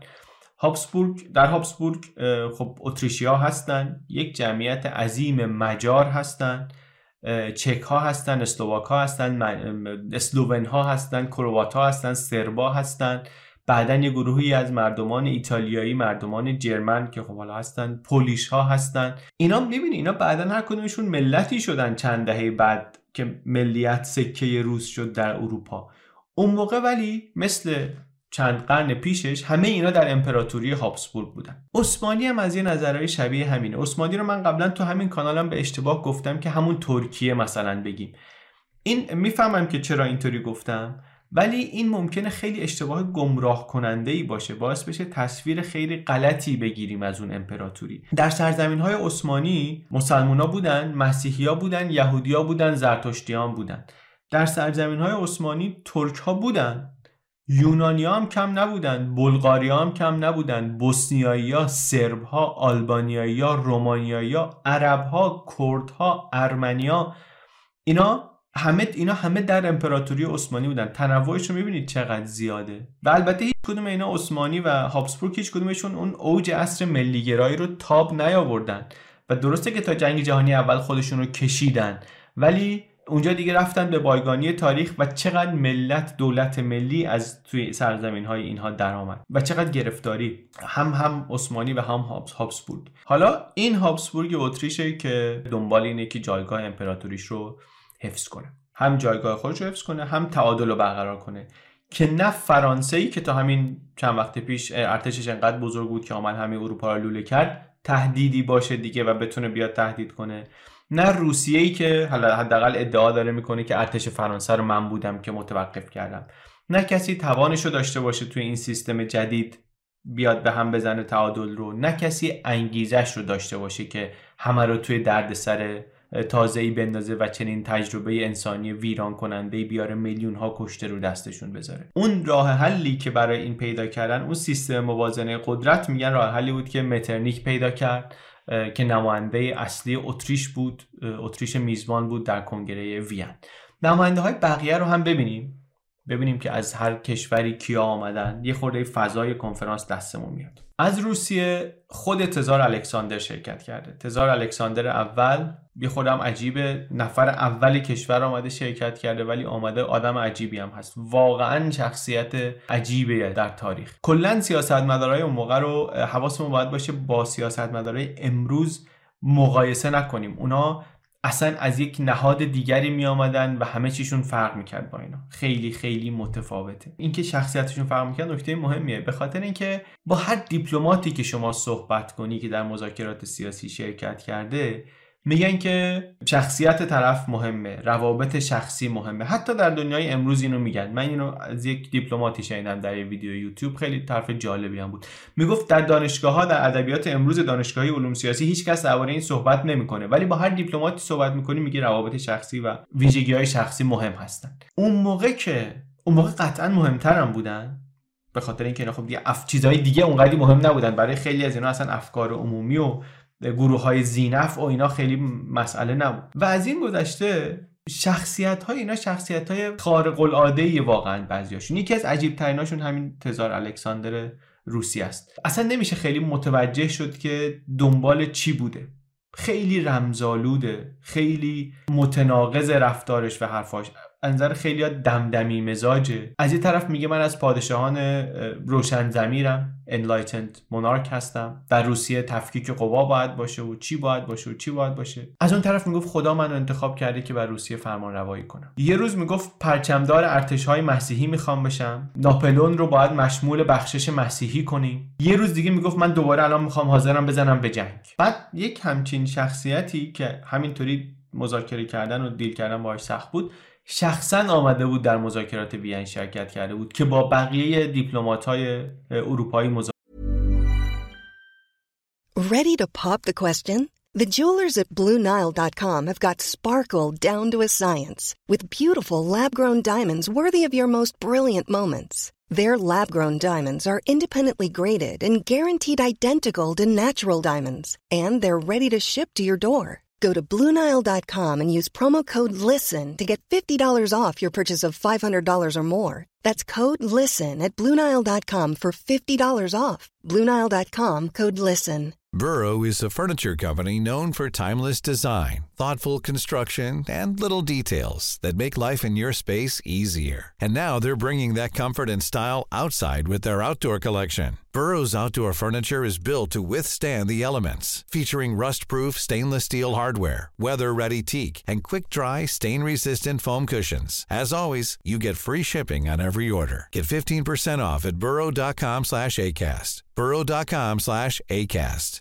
در هابسبورگ خب اتریشیا هستن، یک جمعیت عظیم مجار هستن، چک ها هستن، اسلوواک ها هستن، اسلوون ها هستن، کروات ها هستن، سربا هستن، بعدن یه گروهی از مردمان ایتالیایی، مردمان جرمن که خب حالا هستن، پولیش ها هستن. اینا میبینی اینا بعدن هر کدومشون ملتی شدن چند دهه بعد که ملیت سکه روز شد در اروپا. اون موقع ولی مثل چند قرن پیشش همه اینا در امپراتوری هابسبورگ بودن. عثمانی هم از یه نظرهای شبیه همینه. عثمانی رو من قبلا تو همین کانالم به اشتباه گفتم که همون ترکیه مثلا بگیم. این میفهمم که چرا اینطوری گفتم، ولی این ممکنه خیلی اشتباه گمراه کننده‌ای باشه، باعث بشه تصویر خیلی غلطی بگیریم از اون امپراتوری. در سرزمین‌های عثمانی مسلمونا بودن، مسیحی‌ها بودن، یهودی‌ها بودن، زرتشتیان بودن. در سرزمین‌های عثمانی ترک‌ها بودن، یونانی‌ها هم کم نبودن، بلغاری‌ها هم کم نبودن، بوسنیایی‌ها، سرب‌ها، آلبانیایی‌ها، رومانیایی‌ها، عرب‌ها، کردها، ارمنی‌ها، اینا همه در امپراتوری عثمانی بودن. تنوعش رو می‌بینید چقدر زیاده. و البته هیچ کدوم اینا عثمانی و هابسبورگ هیچ کدومشون اون اوج عصر ملی‌گرایی رو تاب نیاوردن و درسته که تا جنگ جهانی اول خودشون رو کشیدن، ولی اونجا دیگه رفتن به بایگانی تاریخ و چقدر ملت دولت ملی از توی سرزمین‌های اینها درآمد و چقدر گرفتاری هم عثمانی و هم هابسبورگ. حالا این هابسبورگ اتریشه که دنبال اینه که جایگاه امپراتوریش رو حفظ کنه، هم جایگاه خودش رو حفظ کنه، هم تعادل رو برقرار کنه، که نه فرانسه‌ای که تا همین چند وقت پیش ارتشش انقدر بزرگ بود که عملاً همه اروپا رو لوله کرد تهدیدی باشه دیگه و بتونه بیاد تهدید کنه، نه روسیه‌ای که حداقل ادعا داره میکنه که ارتش فرانسه رو من بودم که متوقف کردم. نه کسی توانشو داشته باشه توی این سیستم جدید بیاد به هم بزنه تعادل رو، نه کسی انگیزش رو داشته باشه که همه رو توی دردسر تازه‌ای بندازه و چنین تجربه انسانی ویران کننده بیاره میلیون ها کشته رو دستشون بذاره. اون راه حلی که برای این پیدا کردن، اون سیستم موازنه قدرت، میگن راه حلی بود که مترنیک پیدا کرد که نماینده اصلی اتریش بود، اتریش میزبان بود در کنگره وین. نماینده های بقیه رو هم ببینیم که از هر کشوری کیا آمدن، یه خورده فضای کنفرانس دستمون میاد. از روسیه خود تزار الکساندر شرکت کرده. تزار الکساندر اول یه خورده هم عجیبه، نفر اول کشور آمده شرکت کرده، ولی آمده آدم عجیبی هم هست، واقعا شخصیت عجیبیه در تاریخ. کلا سیاستمدارای اون موقع رو حواسمون باید باشه با سیاستمدارای امروز مقایسه نکنیم. اونا اصلا از یک نهاد دیگری می آمدن و همه چیشون فرق میکرد با اینا، خیلی خیلی متفاوته. اینکه شخصیتشون فرق میکرد نکته مهمیه، به خاطر اینکه با هر دیپلماتی که شما صحبت کنی که در مذاکرات سیاسی شرکت کرده، میگن که شخصیت طرف مهمه، روابط شخصی مهمه. حتی در دنیای امروز اینو میگن. من اینو از یک دیپلماتی شنیدم در یک ویدیو یوتیوب، خیلی طرف جالبی هم بود. میگفت در دانشگاه‌ها، در ادبیات امروز دانشگاهی علوم سیاسی هیچ کس درباره این صحبت نمیکنه، ولی با هر دیپلماتی صحبت میکنی میگه روابط شخصی و ویژگی‌های شخصی مهم هستن. اون موقع قطعا مهمترم بودن، به خاطر اینکه خب دیگه چیزهای دیگه اونقدر مهم نبودن برای خیلی از اینا. اصلا افکار عمومی و گروه‌های ذی‌نفع و اینا خیلی مسئله نبود. و از این گذشته شخصیت‌های اینا شخصیت‌های خارق العاده‌ای واقعاً بعضیاشون. یکی از عجیب‌تریناشون همین تزار الکساندر روسی است. اصلا نمیشه خیلی متوجه شد که دنبال چی بوده. خیلی رمزآلوده، خیلی متناقض رفتارش و حرفاش. از نظر خیلی‌ها دمدمی مزاجه. از یه طرف میگه من از پادشاهان روشن ضمیرم، enlightened monarch هستم، در روسیه تفکیک قوا باید باشه و چی باید باشه و چی باید باشه. از اون طرف میگفت خدا منو انتخاب کرده که بر روسیه فرمان روایی کنم. یه روز میگفت پرچمدار ارتش‌های مسیحی میخوام بشم، ناپلئون رو باید مشمول بخشش مسیحی کنیم. یه روز دیگه میگفت من دوباره الان میخوام حاضرم بزنم به جنگ. بعد یک همچین شخصیتی که همینطوری مذاکره کردن و دیل کردن باهاش سخت بود، شخصا آمده بود در مذاکرات وین شرکت کرده بود که با بقیه دیپلمات‌های اروپایی Ready to pop the question? The jewelers at BlueNile.com have got sparkle down to a science with beautiful lab-grown diamonds worthy of your most brilliant moments. Their lab-grown diamonds are independently graded and guaranteed identical to natural diamonds, and they're ready to ship to your door. Go to BlueNile.com and use promo code LISTEN to get $50 off your purchase of $500 or more. That's code LISTEN at BlueNile.com for $50 off. BlueNile.com, code LISTEN. Burrow is a furniture company known for timeless design, thoughtful construction, and little details that make life in your space easier. And now they're bringing that comfort and style outside with their outdoor collection. Burrow's outdoor furniture is built to withstand the elements, featuring rust-proof stainless steel hardware, weather-ready teak, and quick-dry, stain-resistant foam cushions. As always, you get free shipping on every order. Get 15% off at burrow.com/acast. burrow.com/acast.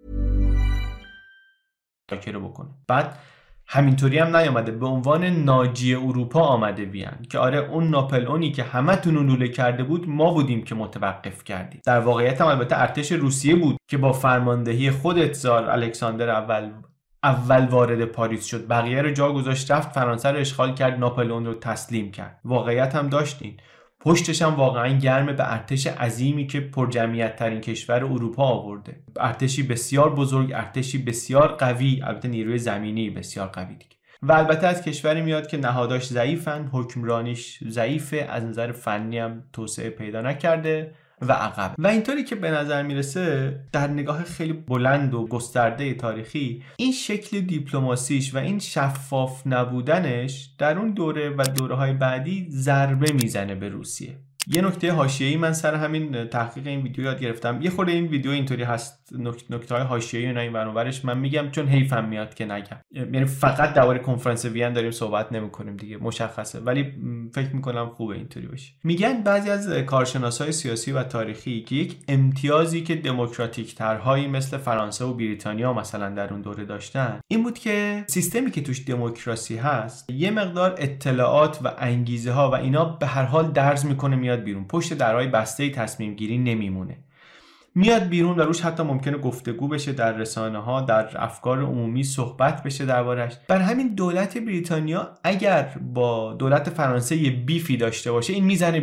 بعد همینطوری هم نیامده، به عنوان ناجی اروپا آمده وین که آره اون ناپلئونی که همتون رو لوله کرده بود ما بودیم که متوقف کردیم. در واقعیت هم البته ارتش روسیه بود که با فرماندهی خود تزار الکساندر اول وارد پاریس شد، بقیه رو جا گذاشت، رفت فرانسه رو اشغال کرد، ناپلئون رو تسلیم کرد. واقعیت هم داشتین، پشتش هم واقعا گرمه به ارتش عظیمی که پرجمعیت ترین کشور اروپا آورده. ارتشی بسیار بزرگ، ارتشی بسیار قوی، البته نیروی زمینی بسیار قوی دیگه. و البته از کشوری میاد که نهاداش ضعیفن، حکمرانیش ضعیفه، از نظر فنی هم توسعه پیدا نکرده و عقب. و اینطوری که به نظر میرسه در نگاه خیلی بلند و گسترده تاریخی این شکل دیپلماسیش و این شفاف نبودنش در اون دوره و دوره‌های بعدی ضربه میزنه به روسیه. یه نکته حاشیه‌ای من سر همین تحقیق این ویدیو یاد گرفتم. یه خورده این ویدیو اینطوری هست، نکته‌های حاشیه‌ای و این ورانورش من میگم چون حیفم میاد که نگم. یعنی فقط درباره کنفرانس وین داریم صحبت نمی‌کنیم دیگه، مشخصه، ولی فکر می‌کنم خوبه اینطوری باشه. میگن بعضی از کارشناسای سیاسی و تاریخی که یک امتیازی که دموکراتیک ترهایی مثل فرانسه و بریتانیا مثلا در اون دوره داشتن این بود که سیستمی که توش دموکراسی هست یه مقدار اطلاعات و انگیزه ها و اینا به هر حال درز میکنه میاد بیرون، پشت درهای بسته تصمیم گیری نمیمونه، میاد بیرون و روش حتی ممکنه گفتگو بشه در رسانه ها، در افکار عمومی صحبت بشه دربارش. بر همین دولت بریتانیا اگر با دولت فرانسه یه بیفی داشته باشه این میزنه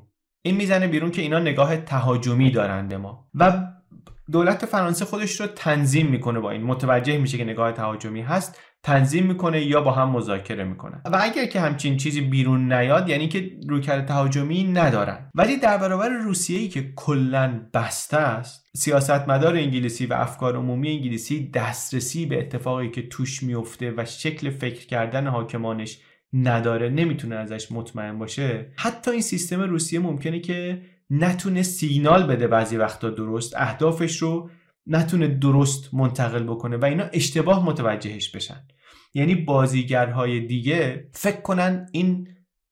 بیرون که اینا نگاه تهاجمی دارند ما، و دولت فرانسه خودش رو تنظیم میکنه، با این متوجه میشه که نگاه تهاجمی هست، تنظیم میکنه یا با هم مذاکره میکنه. و اگر که همچین چیزی بیرون نیاد یعنی که رویکرد تهاجمی ندارن. ولی در برابر روسیه‌ای که کلاً بسته است، سیاستمدار انگلیسی و افکار عمومی انگلیسی دسترسی به اتفاقی که توش میفته و شکل فکر کردن حاکمانش نداره، نمیتونه ازش مطمئن باشه. حتی این سیستم روسیه ممکنه که نتونه سیگنال بده بعضی وقتا درست، اهدافش رو نتونه درست منتقل بکنه و اینا اشتباه متوجهش بشن. یعنی بازیگرهای دیگه فکر کنن این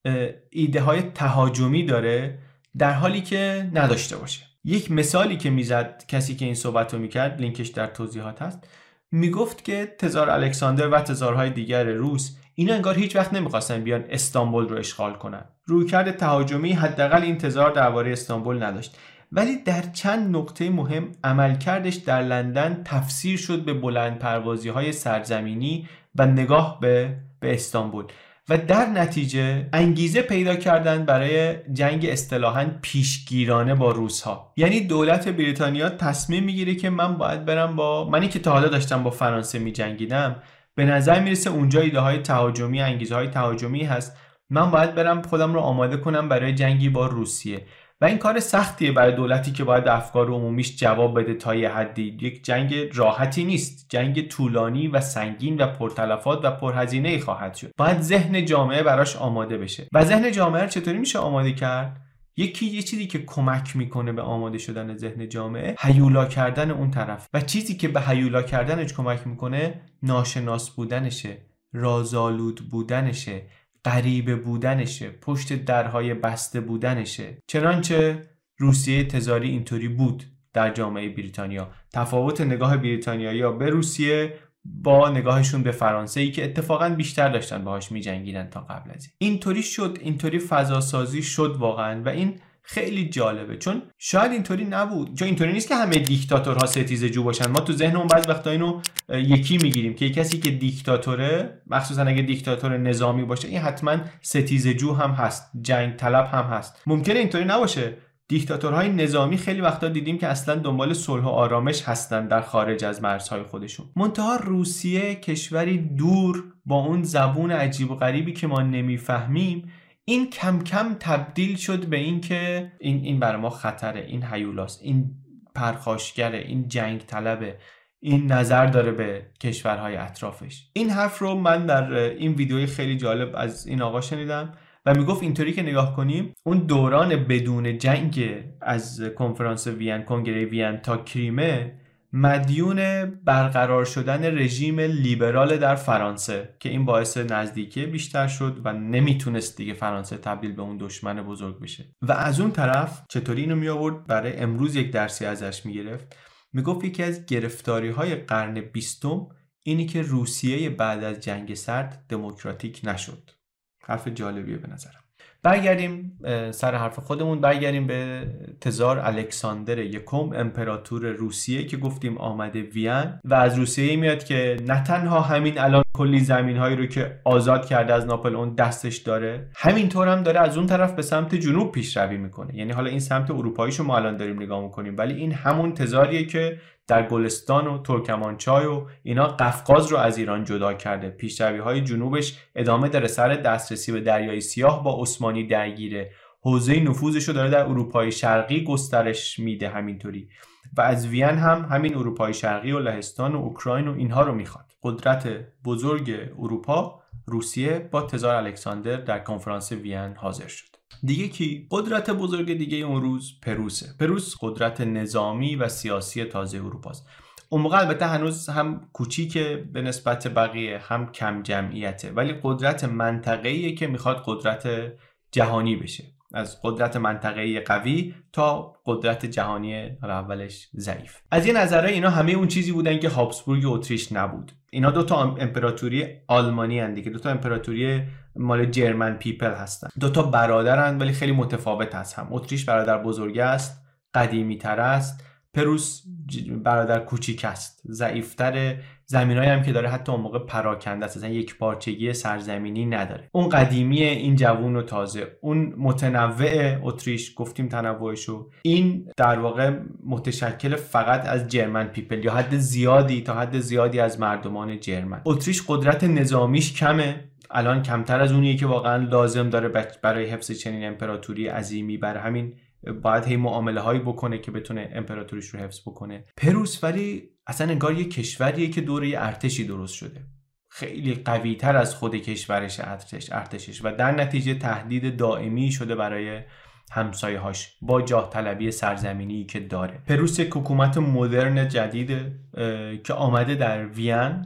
ایده های تهاجمی داره در حالی که نداشته باشه. یک مثالی که میزد کسی که این صحبت رو میکرد، لینکش در توضیحات هست، میگفت که تزار الکساندر و تزارهای دیگر روس اینا انگار هیچ وقت نمیخواستن بیان استانبول رو اشغال کنن. رویکرد تهاجمی حداقل این تزار درباره استانبول نداشت، ولی در چند نقطه مهم عملکردش در لندن تفسیر شد به بلند پروازی‌های سرزمینی و نگاه به استانبول و در نتیجه انگیزه پیدا کردن برای جنگ اصطلاحاً پیشگیرانه با روس‌ها. یعنی دولت بریتانیا تصمیم میگیره که من باید برم منی که تا حالا داشتم با فرانسه می‌جنگیدم، به نظر میرسه اونجا ایده های تهاجمی، انگیزه های تهاجمی هست، من باید برم خودم رو آماده کنم برای جنگی با روسیه. و این کار سختیه برای دولتی که باید افکار عمومیش جواب بده تا یه حدی. یک جنگ راحتی نیست، جنگ طولانی و سنگین و پرتلفات و پرهزینه‌ای خواهد شد. باید ذهن جامعه براش آماده بشه. و ذهن جامعه چطوری میشه آماده کرد؟ یه چیزی که کمک میکنه به آماده شدن ذهن جامعه، هیولا کردن اون طرف، و چیزی که به هیولا کردنش کمک میکنه ناشناس بودنشه، رازآلود بودنشه، غریبه بودنشه، پشت درهای بسته بودنشه. چنانچه روسیه تزاری اینطوری بود در جامعه بریتانیا. تفاوت نگاه بریتانیایی‌ها به روسیه با نگاهشون به فرانسه ای که اتفاقا بیشتر داشتن باهاش می‌جنگیدن تا قبل از این. اینطوری شد، اینطوری فضاسازی شد واقعا، و این خیلی جالبه چون شاید اینطوری نبود. چون اینطوری نیست که همه دیکتاتورها ستیزه جو باشن. ما تو ذهنمون بعضی وقتا اینو یکی میگیریم که کسی که دیکتاتوره، مخصوصا اگه دیکتاتور نظامی باشه، این حتما ستیزه جو هم هست، جنگ طلب هم هست. ممکنه اینطوری نباشه. دیکتاتورهای نظامی خیلی وقتا دیدیم که اصلا دنبال صلح و آرامش هستن در خارج از مرزهای خودشون. منتها روسیه، کشوری دور با اون زبون عجیب و غریبی که ما نمیفهمیم، این کم کم تبدیل شد به این که این برای ما خطره، این هیولاست، این پرخاشگره، این جنگ طلبه، این نظر داره به کشورهای اطرافش. این حرف رو من در این ویدیوی خیلی جالب از این آقا شنیدم و میگفت اینطوری که نگاه کنیم اون دوران بدون جنگ از کنفرانس وین، کنگره وین تا کریمه، مدیون برقرار شدن رژیم لیبرال در فرانسه که این باعث نزدیکی بیشتر شد و نمیتونست دیگه فرانسه تبدیل به اون دشمن بزرگ بشه. و از اون طرف چطوری اینو می آورد برای امروز یک درسی ازش میگرفت. میگفت یکی از گرفتاری‌های قرن 20 اینی که روسیه بعد از جنگ سرد دموکراتیک نشد. حرف جالبیه به نظرم. برگردیم سر حرف خودمون، برگردیم به تزار الکساندر یکم، امپراتور روسیه که گفتیم آمده وین و از روسیه میاد که نه تنها همین الان کلی زمین‌هایی رو که آزاد کرده از ناپلئون دستش داره، همینطور هم داره از اون طرف به سمت جنوب پیشروی میکنه. یعنی حالا این سمت اروپاییشو ما الان داریم نگاه میکنیم، ولی این همون تزاریه که در گلستان و ترکمانچای و اینا قفقاز رو از ایران جدا کرده. پیشروی‌های جنوبش ادامه داره، سر دسترسی به دریای سیاه با عثمانی درگیره، حوزه نفوذش رو داره در اروپای شرقی گسترش میده همینطوری، و از وین هم همین اروپای شرقی و لهستان و اوکراین و اینها رو میخواد. قدرت بزرگ اروپا، روسیه، با تزار الکساندر در کنفرانس وین حاضر شد. دیگه کی؟ قدرت بزرگ دیگه اون روز پروسه. پروس قدرت نظامی و سیاسی تازه اروپاست. اون موقع البته هنوز هم کوچیکه به نسبت بقیه، هم کم جمعیته، ولی قدرت منطقه‌ایه که میخواد قدرت جهانی بشه. از قدرت منطقه‌ای قوی تا قدرت جهانی اولش ضعیف. از این نظره اینا همه اون چیزی بودن که هابسبورگ و اتریش نبود. اینا دو تا امپراتوری آلمانی هستند دیگه، دو تا امپراتوری مال جرمن پیپل هستن. دو تا برادرن ولی خیلی متفاوت از هم. اتریش برادر بزرگ است، قدیمی تر است. پروس برادر کوچیک است، ضعیف‌تر. زمینایی هم که داره حتی اون موقع پراکنده است، اصلا یک پارچگی سرزمینی نداره. اون قدیمی، این جوون و تازه. اون متنوع اتریش، گفتیم تنوعشو، این در واقع متشکل فقط از جرمن پیپل یا حد زیادی تا حد زیادی از مردمان جرمن. اتریش قدرت نظامیش کمه، الان کمتر از اونیه که واقعا لازم داره برای حفظ چنین امپراتوری عظیمی. برای همین باید هی معامله هایی بکنه که بتونه امپراتوریش رو حفظ بکنه. پروس ولی اصلا انگار یه کشوریه که دوره ارتشی درست شده، خیلی قوی تر از خود کشورش ارتشش، و در نتیجه تهدید دائمی شده برای همسایه‌هاش با جاه طلبی سرزمینی که داره. پروس یک حکومت مدرن جدیده که آمده در وین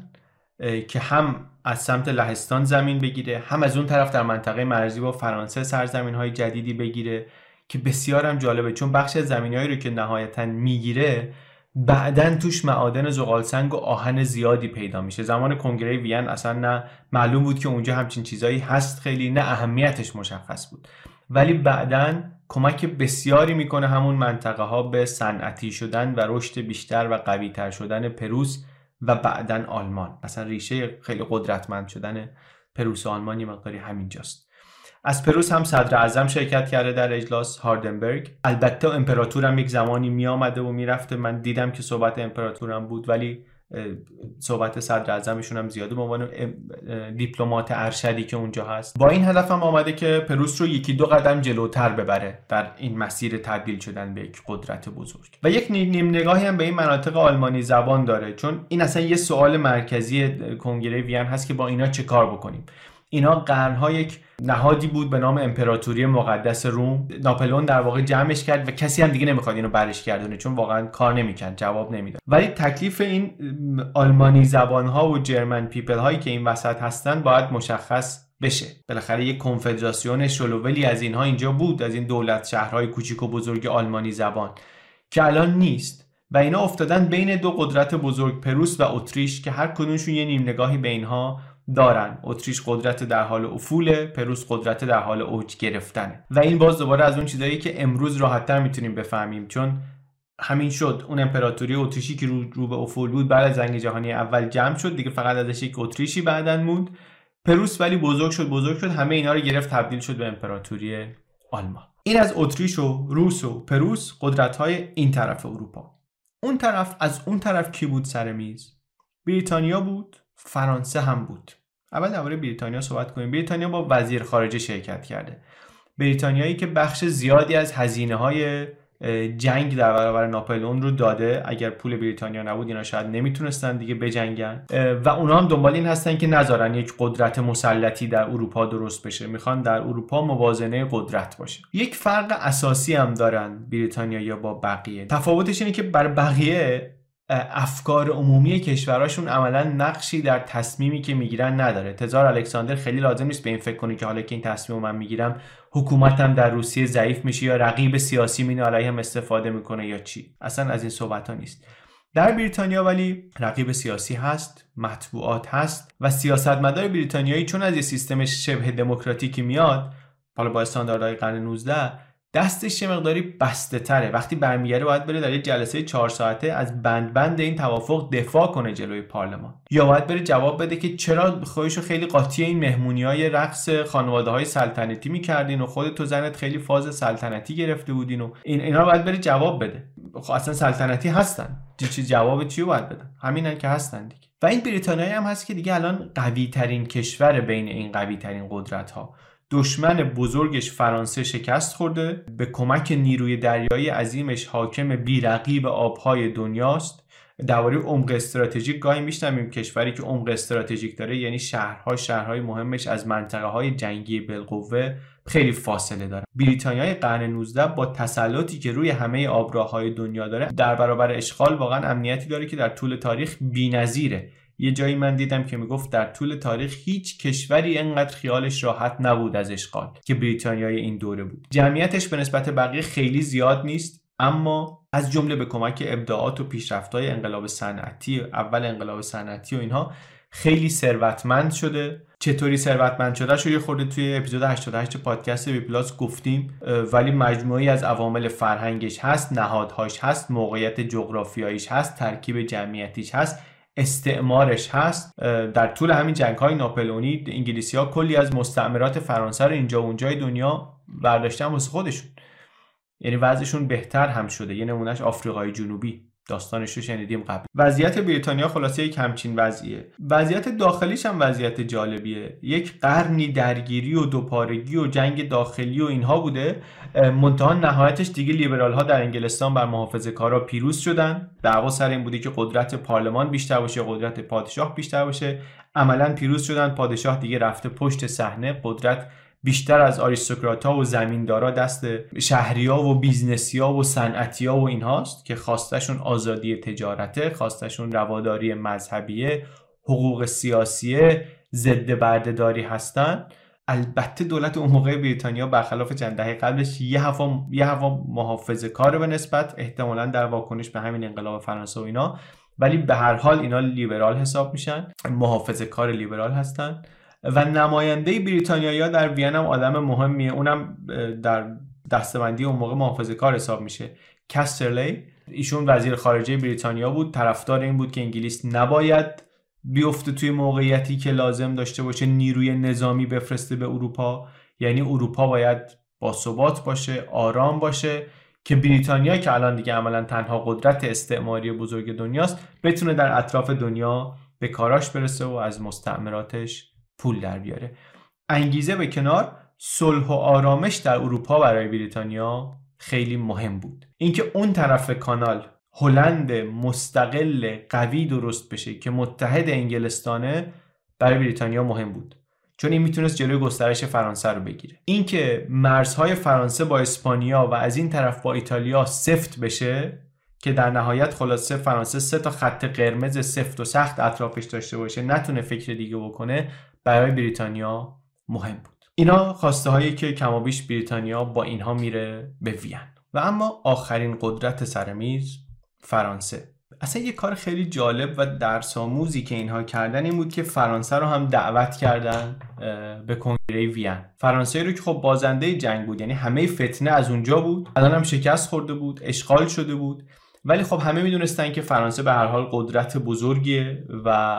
که هم از سمت لهستان زمین بگیره، هم از اون طرف در منطقه مرزی با فرانسه سرزمین‌های جدیدی بگیره که بسیار هم جالبه، چون بخش از زمینایی رو که نهایتاً میگیره بعدن توش معادن زغالسنگ و آهن زیادی پیدا میشه. زمان کنگره وین اصلا نه معلوم بود که اونجا همچین چیزایی هست خیلی، نه اهمیتش مشخص بود، ولی بعدن کمک بسیاری میکنه همون منطقه ها به صنعتی شدن و رشد بیشتر و قوی تر شدن پروس و بعدن آلمان. اصلا ریشه خیلی قدرتمند شدن پروس و آلمان یه مقداری همینجاست. از پروس هم صدر اعظم شرکت کرده در اجلاس، هاردنبرگ. البته امپراتورم یک زمانی می آمده و می رفته، من دیدم که صحبت امپراتورم بود ولی صحبت صدر اعظمشون هم زیاده به عنوان دیپلمات ارشدی که اونجا هست. با این هدف هم آمده که پروس رو یکی دو قدم جلوتر ببره در این مسیر تبدیل شدن به یک قدرت بزرگ. و یک نیم نگاهی هم به این مناطق آلمانی زبان داره، چون این اصلا یه سوال مرکزی کنگره وین هست که با اینا چه کار بکنیم. اینا قرن‌ها یک نهادی بود به نام امپراتوری مقدس روم. ناپلئون در واقع جمعش کرد و کسی هم دیگه نمیخواد اینو برش گردونه، چون واقعا کار نمیکرد، جواب نمیداد. ولی تکلیف این آلمانی زبان‌ها و جرمن پیپل هایی که این وسط هستن باید مشخص بشه. بالاخره یک کنفدراسیون شلوولی از اینها اینجا بود، از این دولت شهرهای کوچیک و بزرگ آلمانی زبان که الان نیست، و اینا افتادن بین دو قدرت بزرگ، پروس و اتریش، که هر کدومشون یه نیم نگاهی به اینها دارن. اتریش قدرت در حال افوله، پروس قدرت در حال اوج گرفتنه. و این باز دوباره از اون چیزایی که امروز راحت‌تر میتونیم بفهمیم، چون همین شد. اون امپراتوری اتریشی که رو به افول بود بعد از جنگ جهانی اول جمع شد دیگه، فقط ازش یک اتریشی بعدن موند. پروس ولی بزرگ شد، همه اینا رو گرفت، تبدیل شد به امپراتوری آلمان. این از اتریش و روس و پروس، قدرت‌های این طرف اروپا. اون طرف، از اون طرف کی بود سر میز؟ بریتانیا بود، فرانسه هم بود. اول درباره بریتانیا صحبت کنیم. بریتانیا با وزیر خارجه شرکت کرده. بریتانیایی که بخش زیادی از هزینه‌های جنگ در برابر ناپلئون رو داده. اگر پول بریتانیا نبود اینا شاید نمیتونستن دیگه بجنگن، و اونا هم دنبال این هستن که نذارن یک قدرت مسلطی در اروپا درست بشه. میخوان در اروپا موازنه قدرت باشه. یک فرق اساسی هم دارن بریتانیایی‌ها با بقیه. تفاوتش اینه که بر بقیه افکار عمومی کشوراشون عملا نقشی در تصمیمی که میگیرن نداره. تزار الکساندر خیلی لازم نیست به این فکر کنی که حالا که این تصمیم من میگیرم حکومتم در روسیه ضعیف میشه یا رقیب سیاسی مینه علیهم استفاده میکنه یا چی. اصلا از این صحبت ها نیست. در بریتانیا ولی رقیب سیاسی هست، مطبوعات هست، و سیاستمدار بریتانیایی چون از یه سیستم شبه دموکراتیکی میاد، حالا با استانداردهای قرن 19، دستش یه مقداری بسته تره. وقتی برمیگره باید بره در یه جلسه 4 ساعته از بند این توافق دفاع کنه جلوی پارلمان، یا باید بره جواب بده که چرا خودشو خیلی قاطی این مهمونیای رقص خانواده‌های سلطنتی می‌کردین و خودت و زنت خیلی فاز سلطنتی گرفته بودین و اینا باید بره جواب بده. خب اصلا سلطنتی هستن، چی جواب چی باید بدن؟ همینن که هستن دیگه. و این بریتانیایی هم هست که دیگه الان قوی ترین کشور بین این قوی ترین قدرت‌ها. دشمن بزرگش فرانسه شکست خورده، به کمک نیروی دریایی عظیمش حاکم بی‌رقیب آبهای دنیاست. درباره عمق استراتژیک گاهی میشنویم کشوری که عمق استراتژیک داره یعنی شهرهای مهمش از منطقه‌های جنگی بالقوه خیلی فاصله دارن. بریتانیای قرن 19 با تسلطی که روی همه آبراهای دنیا داره در برابر اشغال واقعا امنیتی داره که در طول تاریخ بی‌نظیره. یه جایی من دیدم که میگفت در طول تاریخ هیچ کشوری اینقدر خیالش راحت نبود از اشغال که بریتانیای این دوره بود. جمعیتش به نسبت بقیه خیلی زیاد نیست، اما از جمله به کمک ابداعات و پیشرفت‌های انقلاب صنعتی، اول انقلاب صنعتی و اینها، خیلی ثروتمند شده. چطوری ثروتمند شده شو یه خورده توی اپیزود 88 پادکست بی پلاس گفتیم، ولی مجموعی از عوامل فرهنگش هست، نهادهاش هست، موقعیت جغرافیاییش هست، ترکیب جمعیتیش هست، استعمارش هست. در طول همین جنگ‌های ناپلئونی انگلیسی‌ها کلی از مستعمرات فرانسه رو اینجا و اونجای دنیا برداشتن واسه خودشون، یعنی وضعشون بهتر هم شده. یه نمونهش آفریقای جنوبی، داستانش رو شنیدیم قبل. وضعیت بریتانیا خلاصه یک همچین وضعیه. وضعیت داخلیش هم وضعیت جالبیه. یک قرنی درگیری و دوپارگی و جنگ داخلی و اینها بوده. منتها نهایتش دیگه لیبرال ها در انگلستان بر محافظه‌کارا پیروز شدن. دعوا سر این بوده که قدرت پارلمان بیشتر باشه، قدرت پادشاه بیشتر باشه. عملاً پیروز شدن. پادشاه دیگه رفته پشت صحنه، قدرت بیشتر از آریستوکرات‌ها و زمیندارا دست شهری‌ها و بیزنسی‌ها و صنعتی‌ها و اینهاست که خواستشون آزادی تجارته، خواستشون رواداری مذهبیه، حقوق سیاسیه، ضد بردهداری هستن. البته دولت اون موقع بریتانیا برخلاف چند دهه قبلش یه هوا محافظه‌کار به نسبت، احتمالاً در واکنش به همین انقلاب فرانسه و اینا، ولی به هر حال اینا لیبرال حساب میشن، محافظه‌کار لیبرال هستن. و نماینده بریتانیایی‌ها در وین هم آدم مهمیه، اونم در دسته‌بندی اون موقع محافظه‌کار حساب میشه، کسترلی. ایشون وزیر خارجه بریتانیا بود، طرفدار این بود که انگلیس نباید بیفته توی موقعیتی که لازم داشته باشه نیروی نظامی بفرسته به اروپا، یعنی اروپا باید با ثبات باشه، آرام باشه، که بریتانیا که الان دیگه عملاً تنها قدرت استعماری بزرگ دنیاست بتونه در اطراف دنیا به کاراش برسه و از مستعمراتش پول در بیاره. انگیزه به کنار، صلح و آرامش در اروپا برای بریتانیا خیلی مهم بود. اینکه اون طرف کانال هلند مستقل قوی درست بشه که متحد انگلستانه برای بریتانیا مهم بود، چون این میتونست جلوی گسترش فرانسه رو بگیره. اینکه مرزهای فرانسه با اسپانیا و از این طرف با ایتالیا سفت بشه که در نهایت خلاصه فرانسه 3 تا خط قرمز سفت و سخت اطرافش داشته باشه، نتونه فکر دیگه بکنه، برای بریتانیا مهم بود. اینا خواسته هایی که کمابیش بریتانیا با اینها میره به وین. و اما آخرین قدرت سرمیز، فرانسه. اصلا یه کار خیلی جالب و درس‌آموزی که اینها کردن این بود که فرانسه رو هم دعوت کردن به کنگره وین. فرانسه رو که خب بازنده جنگ بود، یعنی همه فتنه از اونجا بود، الان هم شکست خورده بود، اشغال شده بود، ولی خب همه میدونستن که فرانسه به هر حال قدرت بزرگیه و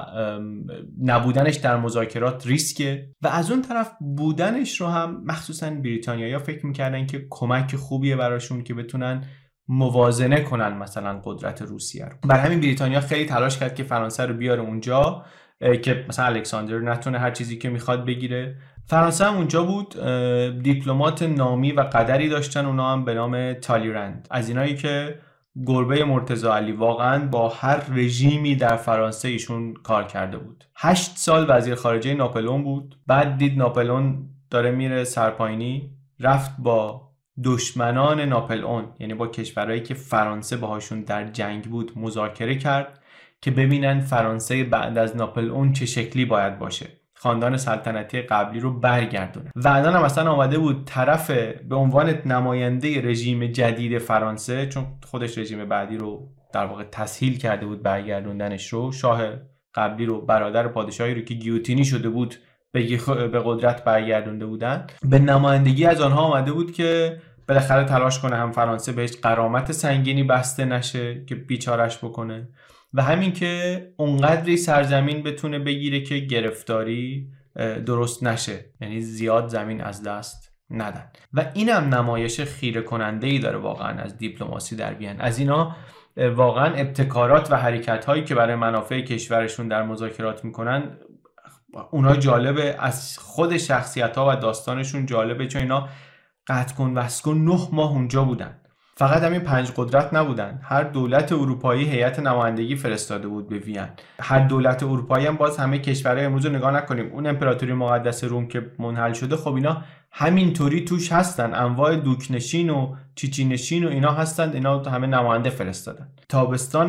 نبودنش در مذاکرات ریسکه، و از اون طرف بودنش رو هم مخصوصا بریتانیایی‌ها فکر میکردن که کمک خوبیه براشون که بتونن موازنه کنن مثلا قدرت روسیه رو. برای همین بریتانیا خیلی تلاش کرد که فرانسه رو بیاره اونجا که مثلا الکساندر نتونه هر چیزی که میخواد بگیره. فرانسه هم اونجا بود. دیپلمات نامی و قدری داشتن، اونا هم به نام تالیرند، از اینایی که گربه مرتضی علی واقعا با هر رژیمی در فرانسه ایشون کار کرده بود. 8 سال وزیر خارجه ناپلئون بود، بعد دید ناپلئون داره میره سرپاینی، رفت با دشمنان ناپلئون، یعنی با کشورهایی که فرانسه باهاشون در جنگ بود، مذاکره کرد که ببینن فرانسه بعد از ناپلئون چه شکلی باید باشه، خاندان سلطنتی قبلی رو برگردونه. و الان هم اصلا آمده بود طرف به عنوان نماینده رژیم جدید فرانسه، چون خودش رژیم بعدی رو در واقع تسهیل کرده بود برگردوندنش رو، شاه قبلی رو، برادر پادشاهی رو که گیوتینی شده بود به قدرت برگردونده بودن، به نمایندگی از آنها آمده بود که بالاخره تلاش کنه هم فرانسه بهش غرامت سنگینی بسته نشه که بیچارش بکنه، و همین که اونقدری سرزمین بتونه بگیره که گرفتاری درست نشه، یعنی زیاد زمین از دست ندن. و اینم نمایش خیره کننده‌ای داره واقعا از دیپلماسی در وین. از اینا واقعا ابتکارات و حرکت‌هایی که برای منافع کشورشون در مذاکرات میکنن، اونا جالبه، از خود شخصیت‌ها و داستانشون جالبه، چون اینا قطع کن وصل کن 9 ماه اونجا بودن. فقط همین 5 قدرت نبودن، هر دولت اروپایی هیئت نمایندگی فرستاده بود به وین. هر دولت اروپایی هم باز همه کشورهای امروز رو نگاه نکنیم، اون امپراتوری مقدس روم که منحل شده، خب اینا همینطوری توش هستن، انواع دوکنشین و چیچینشین و اینا هستند، اینا همه نماینده فرستادن. تابستان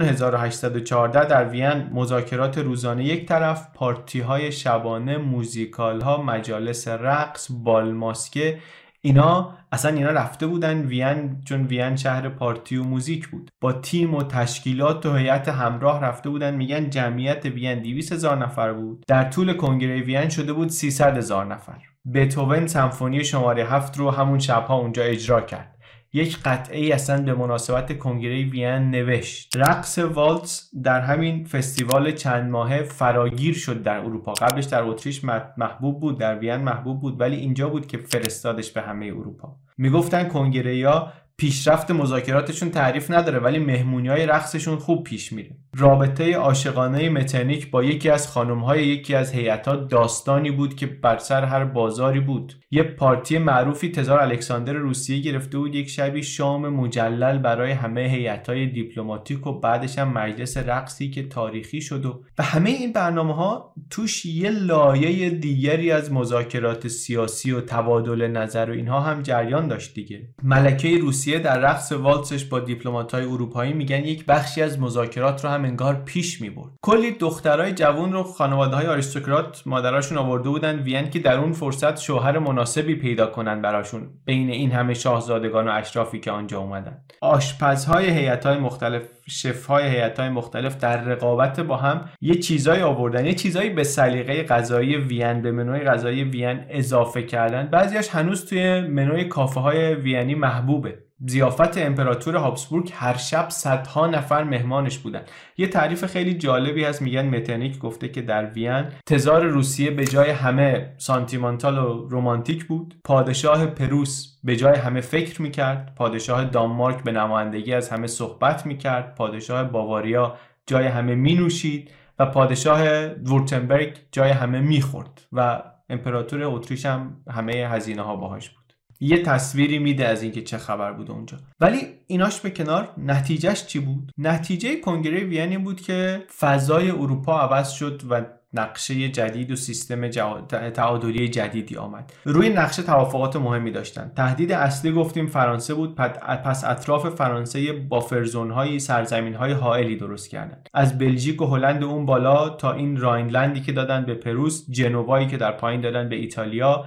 1814 در وین مذاکرات روزانه یک طرف، پارتی‌های شبانه، موزیکال‌ها، مجالس رقص، بال ماسکه، اینا رفته بودن وین، چون وین شهر پارتی و موزیک بود. با تیم و تشکیلات و هیئت همراه رفته بودن. میگن جمعیت وین 200,000 نفر بود. در طول کنگره وین شده بود 300,000 نفر. بتهوون سمفونی شماره 7 رو همون شب‌ها اونجا اجرا کرد. یک قطعه اصلا به مناسبت کنگره وین نوشت. رقص والتز در همین فستیوال چند ماهه فراگیر شد در اروپا. قبلش در اتریش محبوب بود، در وین محبوب بود، ولی اینجا بود که فرستادش به همه اروپا. میگفتن کنگره‌ها پیشرفت مذاکراتشون تعریف نداره، ولی مهمونی‌های رقصشون خوب پیش میره. رابطه عاشقانه مترنیک با یکی از خانم‌های یکی از هیئت‌ها داستانی بود که بر سر هر بازاری بود. یه پارتی معروفی تزار الکساندر روسیه گرفته بود یک شبی شام مجلل برای همه هیئت‌های دیپلماتیک و بعدش هم مجلس رقصی که تاریخی شد و همه این برنامه‌ها توش یه لایه دیگری از مذاکرات سیاسی و تبادل نظر و اینها هم جریان داشت دیگه. ملکه روسیه در رقص والتزش با دیپلمات‌های اروپایی میگن یک بخشی از مذاکرات رو هم انگار پیش میبرد. کلی دخترای جوان رو خانواده‌های آریستوکرات مادراشون آورده بودن وین که در اون فرصت شوهر مناسبی پیدا کنن براشون بین این همه شاهزادگان و اشرافی که آنجا اومدن. آشپزهای هیئت‌های مختلف، شف‌های هیئت‌های مختلف در رقابت با هم یه چیزایی آوردن، یه چیزایی به سلیقه غذایی وین، به منوی غذایی وین اضافه کردن. بعضیاش هنوز توی منوی کافه‌های وینی محبوبه. ضیافت امپراتور هابسبورگ هر شب صدها نفر مهمانش بودن. یه تعریف خیلی جالبی هست، میگن مترنیک گفته که در وین تزار روسیه به جای همه سانتیمانتال و رومانتیک بود، پادشاه پروس به جای همه فکر میکرد، پادشاه دانمارک به نمایندگی از همه صحبت میکرد، پادشاه باواریا جای همه مینوشید و پادشاه وورتنبرگ جای همه میخورد و امپراتور اتریش هم همه هزینه ها باهاش بود. یه تصویری میده از اینکه چه خبر بود اونجا. ولی ایناش به کنار، نتیجهش چی بود؟ نتیجه کنگره وین این بود که فضای اروپا عوض شد و نقشه جدید و سیستم تعادلی جدیدی آمد. روی نقشه توافقات مهمی داشتن. تهدید اصلی گفتیم فرانسه بود، پس اطراف فرانسه بافرزون‌های سرزمین‌های حائلی درست کردن. از بلژیک و هلند اون بالا تا این راینلندی که دادن به پروس، جنوایی که در پایین دادن به ایتالیا،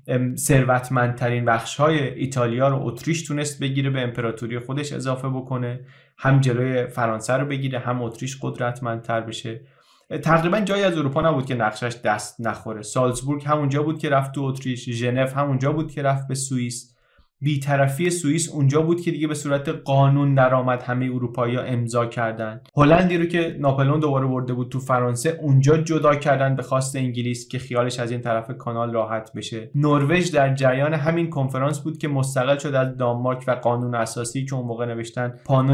ثروتمندترین بخش‌های ایتالیا رو اتریش تونست بگیره، به امپراتوری خودش اضافه بکنه، هم جلوی فرانسه رو بگیره، هم اتریش قدرتمندتر بشه. تقریبا جایی از اروپا نبود که نقشش دست نخوره. سالزبورگ همونجا بود که رفت تو اتریش، ژنو همونجا بود که رفت به سوئیس، بی‌طرفی سوئیس اونجا بود که دیگه به صورت قانون درآمد، همه اروپایی‌ها امضا کردن. هلندی رو که ناپلئون دوباره برده بود تو فرانسه، اونجا جدا کردن به خواست انگلیس که خیالش از این طرف کانال راحت بشه. نروژ در جریان همین کنفرانس بود که مستقل شد از دانمارک و قانون اساسی که اون موقع نوشتن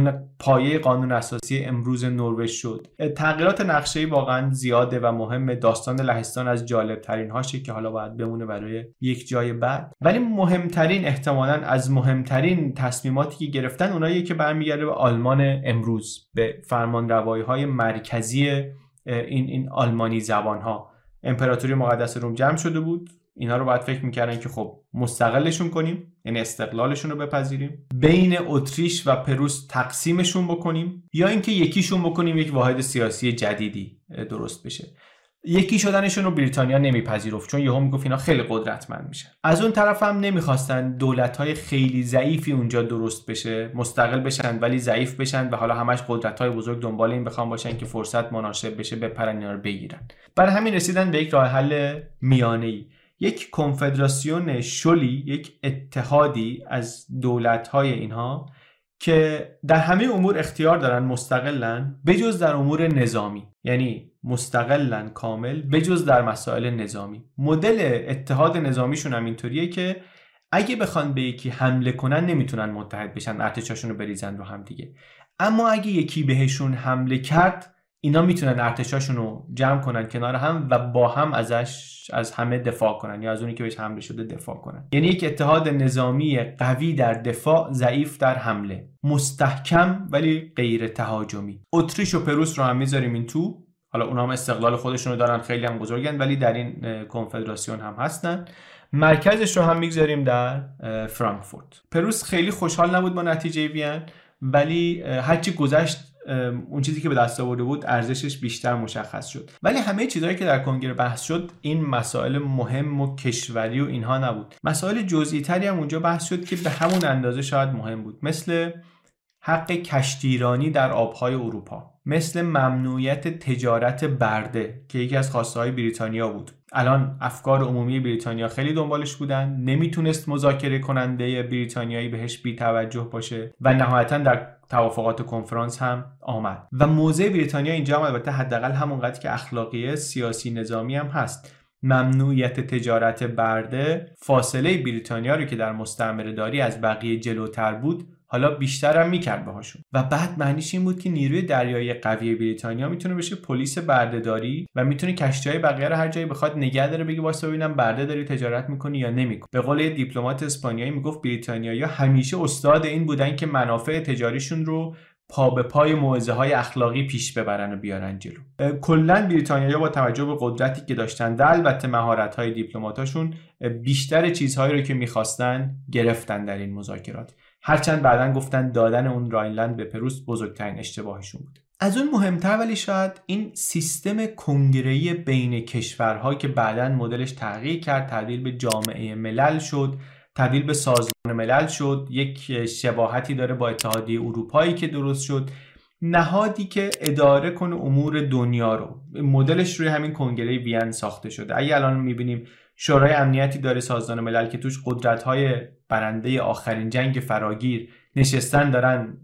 پایه قانون اساسی امروز نروژ شد. تغییرات نقشه‌ای واقعا زیاده و مهمه. داستان لهستان از جالب‌ترین هاشه که حالا باید بمونه برای یک جای بعد. ولی مهمترین، احتمالاً از مهمترین تصمیماتی که گرفتن اوناییه که برمیگرده به آلمان امروز، به فرمانروایی‌های مرکزی این آلمانی زبان‌ها. امپراتوری مقدس روم جمع شده بود، اینا رو باید فکر می‌کردن که خب مستقلشون کنیم، یعنی استقلالشون رو بپذیریم، بین اتریش و پروس تقسیمشون بکنیم، یا اینکه یکیشون بکنیم یک واحد سیاسی جدیدی درست بشه. یکی شدنشون رو بریتانیا نمیپذیرفت، چون یهو میگفت اینا خیلی قدرتمند میشن. از اون طرف هم نمیخواستن دولت‌های خیلی ضعیفی اونجا درست بشه، مستقل بشن ولی ضعیف بشن و حالا همش قدرت‌های بزرگ دنبال این بخوام باشن که فرصت مناسب بشه بپرن اینا رو بگیرن. برای همین رسیدن به یک راه حل میانه‌ای، یک کنفدراسیون شلی، یک اتحادی از دولت‌های اینها که در همه امور اختیار دارن، مستقلن بجز در امور نظامی، یعنی مستقلن کامل بجز در مسائل نظامی. مدل اتحاد نظامیشون هم اینطوریه که اگه بخوان به یکی حمله کنن نمیتونن متحد بشن، ارتشاشون رو بریزن رو هم دیگه. اما اگه یکی بهشون حمله کرد، اینا میتونن ارتشاشون رو جمع کنن کنار هم و با هم از همه دفاع کنن، یا از اونی که بهش حمله شده دفاع کنن. یعنی یک اتحاد نظامی قوی در دفاع، ضعیف در حمله، مستحکم ولی غیر تهاجمی. اتریش و پروس رو هم میذاریم این تو. حالا اونها هم استقلال خودشون رو دارن، خیلی هم بزرگن، ولی در این کنفدراسیون هم هستن. مرکزش رو هم میگذاریم در فرانکفورت. پروس خیلی خوشحال نبود با نتیجه وین، ولی هرچی گذشت اون چیزی که به دست آورده بود ارزشش بیشتر مشخص شد. ولی همه چیزایی که در کنگره بحث شد این مسائل مهم و کشوری و اینها نبود. مسائل جزئی تری هم اونجا بحث شد که به همون اندازه شاید مهم بود، مثل حق کشتیرانی در آبهای اروپا، مثل ممنوعیت تجارت برده که یکی از خواسته‌های بریتانیا بود. الان افکار عمومی بریتانیا خیلی دنبالش بودن، نمیتونست مذاکره کننده بریتانیایی بهش بی توجه باشه و نهایتاً در توافقات کنفرانس هم آمد. و موضع بریتانیا اینجا هم البته حداقل همونقدر که اخلاقیه، سیاسی، نظامی هم هست. ممنوعیت تجارت برده فاصله بریتانیا رو که در مستعمره‌داری از بقیه جلوتر بود حالا بیشتر هم میکرد باهاشون. و بعد معنیش این بود که نیروی دریایی قوی بریتانیا میتونه بشه پلیس بردهداری و میتونه کشتی‌های بقیه رو هر جایی بخواد نگه داره، بگه واسه ببینم برده داری تجارت میکنی یا نمیکنی. به قول دیپلمات اسپانیایی میگفت بریتانیایی‌ها همیشه استاد این بودن که منافع تجاریشون رو پا به پای موعظه‌های اخلاقی پیش ببرن و بیارن جلو. کلاً بریتانیایی‌ها با توجه به قدرتی که داشتن، البته مهارت‌های دیپلماتاشون، بیشتر چیزهایی رو که می‌خواستن گرفتن در این مذاکرات. هرچند بعداً گفتن دادن اون راینلند به پروس بزرگترین اشتباهشون بود. از اون مهمتر ولی شاید این سیستم کنگره‌ای بین کشورها که بعداً مدلش تغییر کرد، تبدیل به جامعه ملل شد، تبدیل به سازمان ملل شد، یک شباهتی داره با اتحادیه اروپایی که درست شد، نهادی که اداره کنه امور دنیا رو. مدلش روی همین کنگره وین ساخته شده. اگه الان می‌بینیم شورای امنیتی داره سازمان ملل که توش قدرت‌های برنده آخرین جنگ فراگیر نشستن دارن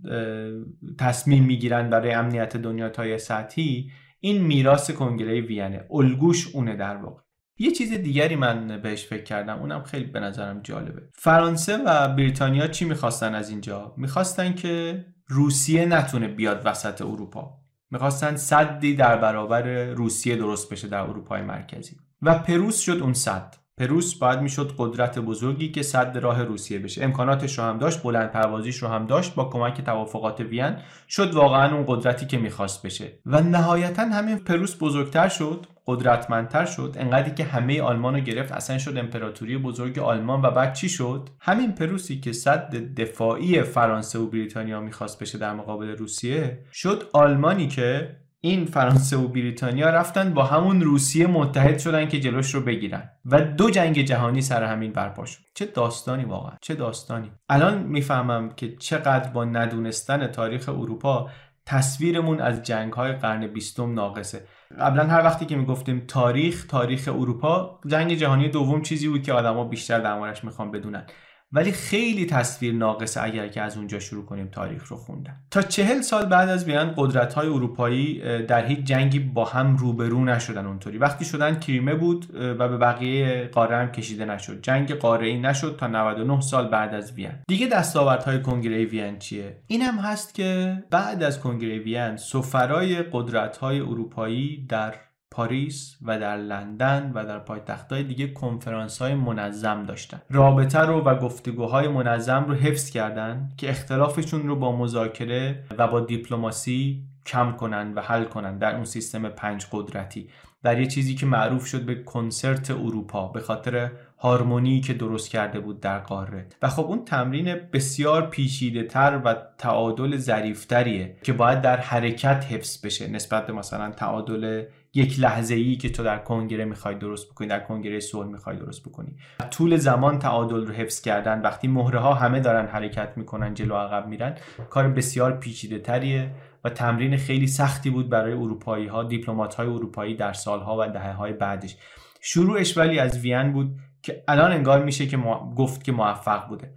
تصمیم میگیرن برای امنیت دنیا تا سطحی، این میراث کنگره وینه، الگوش اونه در واقع. یه چیز دیگری من بهش فکر کردم، اونم خیلی به نظرم جالبه. فرانسه و بریتانیا چی میخواستن از اینجا؟ میخواستن که روسیه نتونه بیاد وسط اروپا. میخواستن سدی در برابر روسیه درست بشه در اروپای مرکزی و پروس شد اون سد. پروس باید میشد قدرت بزرگی که سد راه روسیه بشه. امکاناتش رو هم داشت، بلند پروازیش رو هم داشت، با کمک توافقات وین شد واقعا اون قدرتی که میخواست بشه. و نهایتا همین پروس بزرگتر شد، قدرتمندتر شد، انقدری که همه آلمان رو گرفت، اصلا شد امپراتوری بزرگ آلمان. و بعد چی شد؟ همین پروسی که سد دفاعی فرانسه و بریتانیا میخواست بشه در مقابل روسیه، شد آلمانی که این فرانسه و بریتانیا رفتن با همون روسیه متحد شدن که جلوش رو بگیرن و 2 جنگ جهانی سر همین برپا شد. چه داستانی واقعا، چه داستانی. الان میفهمم که چقدر با ندونستن تاریخ اروپا تصویرمون از جنگ‌های قرن 20 ناقصه. قبلا هر وقتی که میگفتیم تاریخ اروپا، جنگ جهانی دوم چیزی بود که آدما بیشتر در موردش میخوان بدونن، ولی خیلی تصویر ناقصه اگر که از اونجا شروع کنیم تاریخ رو خوندن. تا 40 سال بعد از وین قدرت‌های اروپایی در هیچ جنگی با هم روبرو نشدن. اونطوری وقتی شدن کریمه بود و به بقیه قاره هم کشیده نشد. جنگ قاره‌ای نشد تا 99 سال بعد از وین. دیگه دستاوردهای کنگره وین چیه؟ اینم هست که بعد از کنگره وین سفرای قدرت‌های اروپایی در پاریس و در لندن و در پایتخت‌های دیگه کنفرانس‌های منظم داشتن. رابطه رو و گفتگوهای منظم رو حفظ کردن که اختلافشون رو با مذاکره و با دیپلماسی کم کنن و حل کنن در اون سیستم 5 قدرتی، در یه چیزی که معروف شد به کنسرت اروپا، به خاطر هارمونی که درست کرده بود در قاره. و خب اون تمرین بسیار پیچیده‌تر و تعادل ظریف‌تریه که باید در حرکت حفظ بشه نسبت به مثلا تعادل یک لحظه‌ای که تو در کنگره می‌خوای درست بکنی، در کنگره صلح می‌خوای درست بکنی. طول زمان تعادل رو حفظ کردن وقتی مهره‌ها همه دارن حرکت می‌کنن، جلو عقب میرن، کار بسیار پیچیده‌تریه و تمرین خیلی سختی بود برای اروپایی‌ها، دیپلمات‌های اروپایی در سال‌ها و دهه‌های بعدش. شروعش ولی از وین بود که الان انگار میشه که گفت که موفق بوده.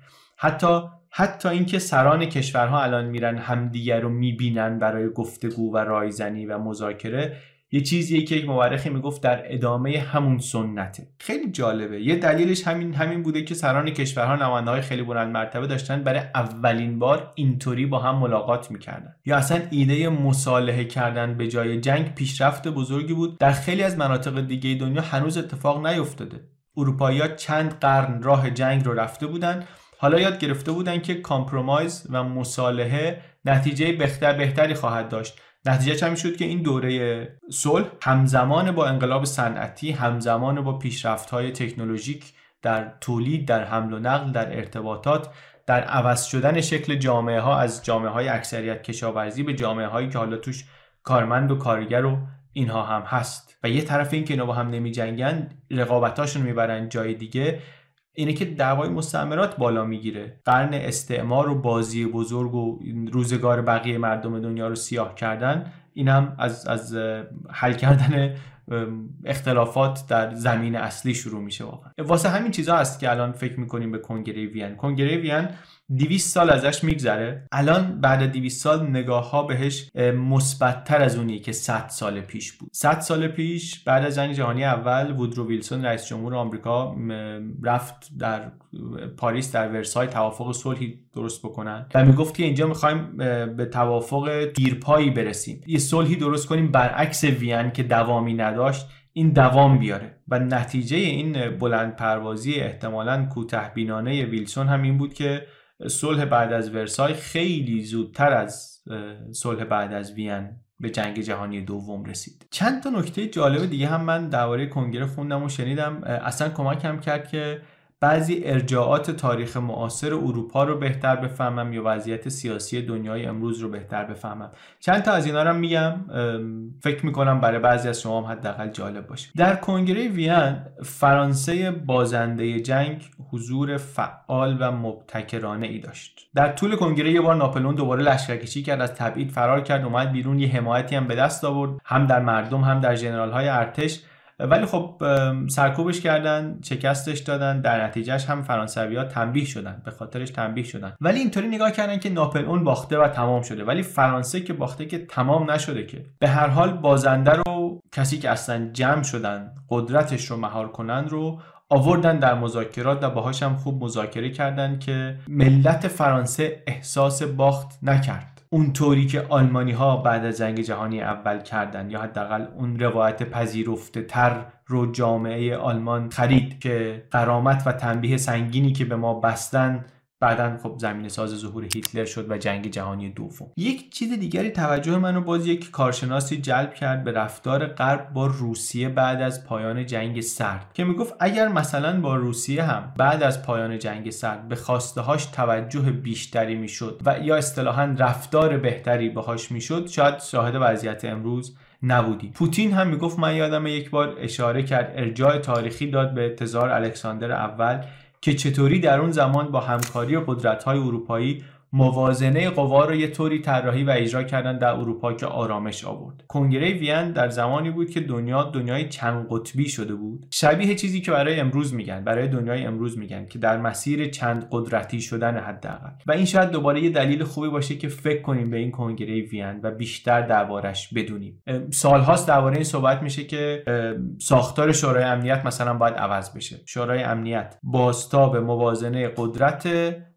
حتی اینکه سران کشورها الان میرن همدیگر رو میبینن برای گفتگو و رایزنی و مذاکره، یه چیزیه که یک مورخی میگفت در ادامه همون سنته. خیلی جالبه. یه دلیلش همین بوده که سران کشورها نماینده‌های خیلی بلند مرتبه داشتن برای اولین بار اینطوری با هم ملاقات میکردن. یا اصلا ایده مصالحه کردن به جای جنگ پیشرفت بزرگی بود. در خیلی از مناطق دیگه دنیا هنوز اتفاق نیفتاده. اروپایی‌ها چند قرن راه جنگ رو رفته بودن، حالا یاد گرفته بودن که کامپرومایز و مصالحه نتیجه بهتری خواهد داشت. نتیجه چه میشد که این دوره صلح همزمان با انقلاب صنعتی، همزمان با پیشرفت‌های تکنولوژیک در تولید، در حمل و نقل، در ارتباطات، در عوض شدن شکل جامعه ها از جامعه های اکثریت کشاورزی به جامعه هایی که حالا توش کارمند و کارگر و اینها هم هست. و یه طرف این که اینا با هم نمی جنگن، رقابتاشون میبرن جای دیگه، اینه که دعوای مستعمرات بالا میگیره. قرن استعمار و بازی بزرگ و روزگار بقیه مردم دنیا رو سیاه کردن، این هم از حل کردن اختلافات در زمین اصلی شروع میشه. واقعا واسه همین چیزا هست که الان فکر میکنیم به کنگره وین. کنگره وین 200 سال ازش میگذره. الان بعد 200 سال نگاه ها بهش مثبت‌تر از اونی که 100 سال پیش بود. 100 سال پیش بعد از جنگ جهانی اول وودرو ویلسون رئیس جمهور آمریکا رفت در پاریس در ورسای توافق صلحی درست بکنن و میگفت که اینجا میخوایم به توافق دیرپایی برسیم، یه صلحی درست کنیم برعکس وین که دوامی نداشت این دوام بیاره. و نتیجه این بلند پروازی احتمالاً کوتاه‌بینانه ویلسون هم این بود که صلح بعد از ورسای خیلی زودتر از صلح بعد از وین به جنگ جهانی دوم رسید. چند تا نکته جالب دیگه هم من درباره کنگره خوندم و شنیدم، اصلا کمکم کرد که بعضی ارجاعات تاریخ معاصر اروپا رو بهتر بفهمم یا وضعیت سیاسی دنیای امروز رو بهتر بفهمم. چند تا از اینا رو میگم، فکر میکنم برای بعضی از شما هم حداقل جالب باشه. در کنگره وین فرانسه بازنده جنگ حضور فعال و مبتکرانه ای داشت. در طول کنگره یه بار ناپلئون دوباره لشکرکشی کرد، از تبعید فرار کرد، اومد بیرون، یه حمایتی هم به دست آورد، هم در مردم هم در ژنرال‌های ارتش. ولی خب سرکوبش کردن، شکستش دادن، در نتیجهش هم فرانسوی‌ها تنبیه شدن، به خاطرش تنبیه شدن. ولی اینطوری نگاه کردن که ناپلئون باخته و تمام شده، ولی فرانسه که باخته که تمام نشده که. به هر حال بازنده رو، کسی که اصلا جمع شدن قدرتش رو مهار کنن رو آوردن در مذاکرات و باهاش هم خوب مذاکره کردن که ملت فرانسه احساس باخت نکرد اونطوری که آلمانی ها بعد از جنگ جهانی اول کردن، یا حداقل اون روایت پذیرفته تر رو جامعه آلمان خرید که غرامت و تنبیه سنگینی که به ما بستن بعدن خب زمینه ساز ظهور هیتلر شد و جنگ جهانی دوم. یک چیز دیگری توجه منو باز یک کارشناسی جلب کرد به رفتار غرب با روسیه بعد از پایان جنگ سرد، که میگفت اگر مثلا با روسیه هم بعد از پایان جنگ سرد به خواسته‌هاش توجه بیشتری میشد و یا اصطلاحاً رفتار بهتری باهاش میشد، شاید شاهد وضعیت امروز نبودیم. پوتین هم میگفت، من یادم یک بار اشاره کرد، ارجاع تاریخی داد به تزار الکساندر اول که چطوری در اون زمان با همکاری قدرت‌های اروپایی موازنه قوا رو یه طوری طراحی و اجرا کردن در اروپا که آرامش آورد. کنگره وین در زمانی بود که دنیای چند قطبی شده بود، شبیه چیزی که برای دنیای امروز میگن که در مسیر چند قدرتی شدن حداقل. و این شاید دوباره یه دلیل خوبی باشه که فکر کنیم به این کنگره وین و بیشتر دربارش بدونیم. سال‌هاست درباره این صحبت میشه که ساختار شورای امنیت مثلا باید عوض بشه. شورای امنیت بازتاب موازنه قدرت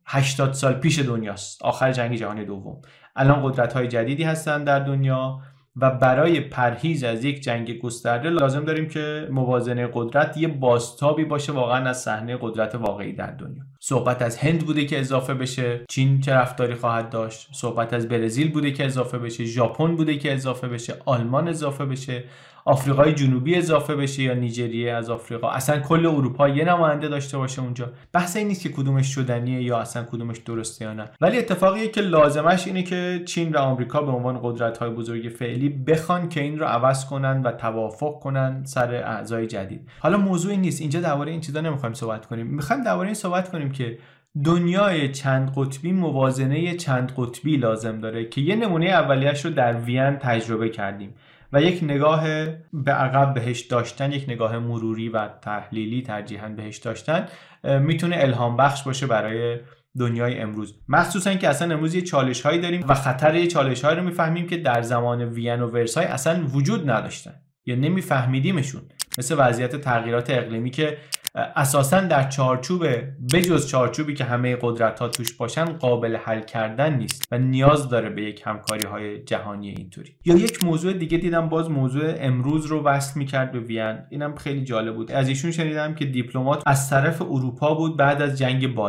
80 سال پیش دنیاست، آخر جنگ جهانی دوم. الان قدرت‌های جدیدی هستن در دنیا و برای پرهیز از یک جنگ گسترده لازم داریم که موازنه قدرت یه بازتابی باشه واقعا از صحنه قدرت واقعی در دنیا. صحبت از هند بوده که اضافه بشه، چین چه رفتاری خواهد داشت، صحبت از برزیل بوده که اضافه بشه، ژاپن بوده که اضافه بشه، آلمان اضافه بشه، آفریقای جنوبی اضافه بشه یا نیجریه از آفریقا، اصلا کل اروپا یه نماینده داشته باشه اونجا. بحث این نیست که کدومش شدنیه یا اصلا کدومش درسته یا نه، ولی اتفاقیه که لازمش اینه که چین و آمریکا به عنوان قدرت‌های بزرگ فعلی بخوان که این رو عوض کنن و توافق کنن سر اعضای جدید. حالا موضوعی نیست اینجا درباره این چیزا نمیخوایم صحبت کنیم، میخوایم درباره این صحبت کنیم که دنیای چند قطبی موازنه چند قطبی لازم داره که یه نمونه اولیه‌اش رو در وین تجربه کردیم و یک نگاه به عقب بهش داشتن، یک نگاه مروری و تحلیلی ترجیحاً بهش داشتن میتونه الهام بخش باشه برای دنیای امروز، مخصوصا که اصلا امروز یه چالش هایی داریم و خطر یه چالش هایی رو میفهمیم که در زمان وین و ورسای اصلا وجود نداشتن یا نمیفهمیدیمشون، مثل وضعیت تغییرات اقلیمی که اساساً در چارچوب بجز چارچوبی که همه قدرت‌ها توش باشن قابل حل کردن نیست و نیاز داره به یک همکاری‌های جهانی اینطوری. یا یک موضوع دیگه دیدم باز موضوع امروز رو وصل می‌کرد به وین، اینم خیلی جالب بود. از ایشون شنیدم که دیپلمات از طرف اروپا بود بعد از جنگ بالکان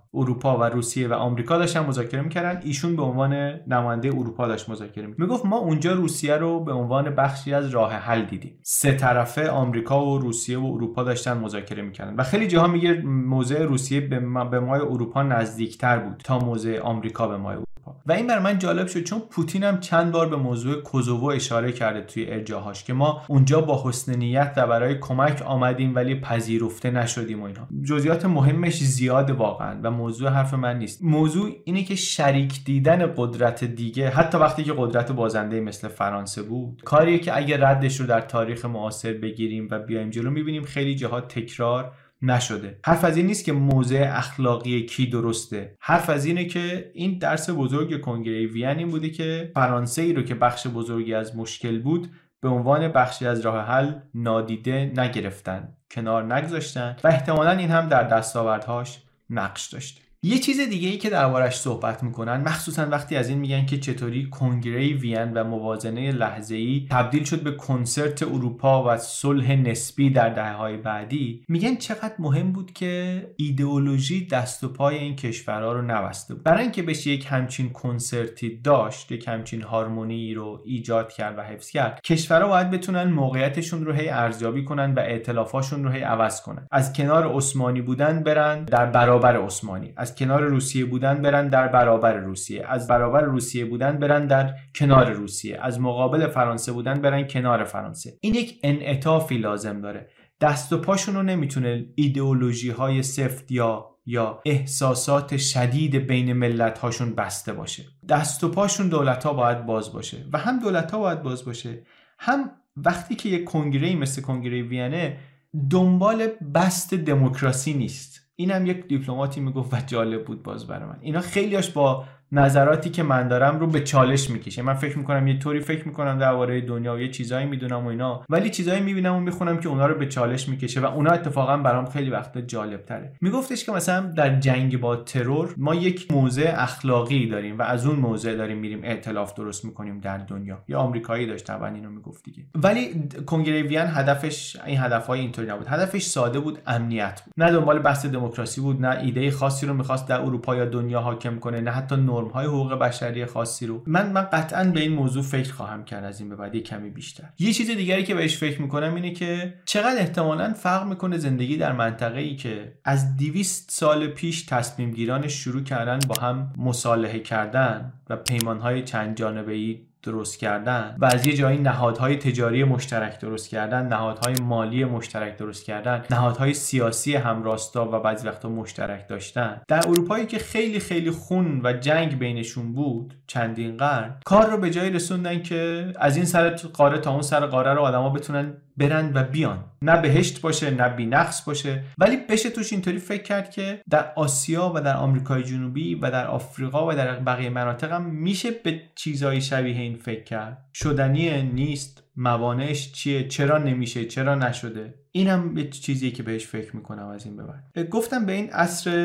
اروپا و روسیه و آمریکا داشتن مذاکره می‌کردن، ایشون به عنوان نماینده اروپا داشت مذاکره می‌کرد. میگفت ما اونجا روسیه رو به عنوان بخشی از راه حل دیدیم. سه طرفه آمریکا و روسیه و اروپا داشتن مذاکره می‌کردن و خیلی جاها میگه موضع روسیه به مای اروپا نزدیکتر بود تا موضع آمریکا به مای اروپا. و این برای من جالب شد چون پوتین هم چند بار به موضوع کوزوو اشاره کرده توی ارجاعاش که ما اونجا با حسن نیت و برای کمک آمدیم ولی پذیرفته نشدیم و اینا. جزئیات مهمش زیاد واقعا و موضوع حرف من نیست. موضوع اینه که شریک دیدن قدرت دیگه، حتی وقتی که قدرت بازنده مثل فرانسه بود، کاریه که اگه ردش رو در تاریخ معاصر بگیریم و بیایم جلو می‌بینیم خیلی جاها تکرار نشده. حرف از این نیست که موضع اخلاقی کی درسته. حرف از اینه که این درس بزرگ کنگره وین این بوده که فرانسه ای رو که بخش بزرگی از مشکل بود به عنوان بخشی از راه حل نادیده نگرفتن، کنار نگذاشتن و احتمالاً این هم در دستاوردهاش نقش داشته. یه چیز دیگه ای که دربارش صحبت میکنن، مخصوصا وقتی از این میگن که چطوری کنگره وین و موازنه لحظه‌ای تبدیل شد به کنسرت اروپا و صلح نسبی در دهه‌های بعدی، میگن چقدر مهم بود که ایدئولوژی دست و پای این کشورها رو نبسته بود. برای اینکه بشه یک همچین کنسرتی داشت، یک همچین هارمونی رو ایجاد کرد و حفظ کرد، کشورها باید بتونن موقعیتشون رو هی ارزیابی کنن و ائتلافاشون رو هی عوض کنن. از کنار عثمانی بودن برن در برابر عثمانی، از کنار روسیه بودن برن در برابر روسیه، از برابر روسیه بودن برن در کنار روسیه، از مقابل فرانسه بودن برن کنار فرانسه. این یک انعطافی لازم داره. دست و پاشون رو نمیتونه ایدئولوژی های سفت یا احساسات شدید بین ملت هاشون بسته باشه. دست و پاشون دولت ها باید باز باشه و هم دولت ها باید باز باشه، هم وقتی که یک کنگره‌ای مثل کنگره وینه دنبال بست دموکراسی نیست. اینم یک دیپلماتی میگفت و جالب بود باز برای من. اینا خیلیاش با نظراتی که من دارم رو به چالش میکشه. من فکر میکنم یه طوری فکر میکنم درباره دنیا و یه چیزایی میدونم و اینا، ولی چیزایی میبینم و میخونم که اونا رو به چالش میکشه و اونا اتفاقا برام خیلی وقتا جالب تره. میگفتش که مثلا در جنگ با ترور ما یک موضع اخلاقی داریم و از اون موضع داریم میریم ائتلاف درست میکنیم در دنیا. یا آمریکایی داشت طبعا اینو میگفت دیگه. ولی کنگره وین هدفش این هدفهای اینطوری نبود. هدفش ساده بود، امنیت بود. نه دنبال بحث دموکراسی بود، نه ایده خاصی رو میخواست در اروپا یا دنیا حاکم کنه، نه حتی نرم‌های حقوق بشری خاصی رو. من قطعاً به این موضوع فکر خواهم کرد از این به بعد کمی بیشتر. یه چیز دیگری که بهش فکر میکنم اینه که چقدر احتمالاً فرق میکنه زندگی در منطقه‌ای که از 200 سال پیش تصمیم گیرانش شروع کردن با هم مصالحه کردن و پیمان‌های چند جانبه‌ای درست کردن و از یه جایی نهادهای تجاری مشترک درست کردن، نهادهای مالی مشترک درست کردن، نهادهای سیاسی همراستا و بعضی وقتا مشترک داشتن. در اروپایی که خیلی خیلی خون و جنگ بینشون بود چندین قرن، کار رو به جایی رسوندن که از این سر قاره تا اون سر قاره رو آدما بتونن برن و بیان. نه بهشت باشه نه بی‌نقص باشه، ولی بشه توش اینطوری فکر کرد که در آسیا و در آمریکای جنوبی و در آفریقا و در بقیه مناطق هم میشه به چیزای شبیه این فکر کرد. شدنیه، نیست، موانعش چیه، چرا نمیشه، چرا نشده. اینم یه چیزیه که بهش فکر میکنم از این به بعد. گفتم به این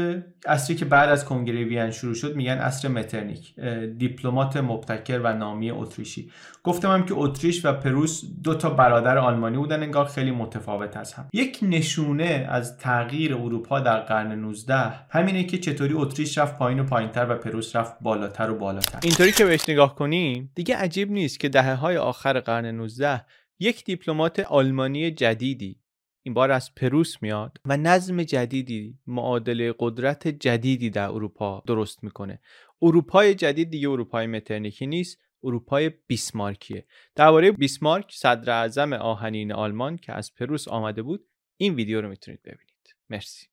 عصری که بعد از کنگره وین شروع شد میگن عصر مترنیک، دیپلمات مبتکر و نامی اتریشی. گفتم هم که اتریش و پروس دو تا برادر آلمانی بودن، انگار خیلی متفاوت از هم. یک نشونه از تغییر اروپا در قرن 19 همینه که چطوری اتریش رفت پایین و پایینتر و پروس رفت بالاتر و بالاتر. اینطوری که بهش نگاه کنیم دیگه عجیب نیست که دهه‌های آخر قرن 19 یک دیپلمات آلمانی جدیدی این بار از پروس میاد و نظم جدیدی، معادله قدرت جدیدی در اروپا درست میکنه. اروپای جدید دیگه اروپای مترنیکی نیست، اروپای بیسمارکیه. درباره بیسمارک صدر اعظم آهنین آلمان که از پروس آمده بود این ویدیو رو میتونید ببینید. مرسی.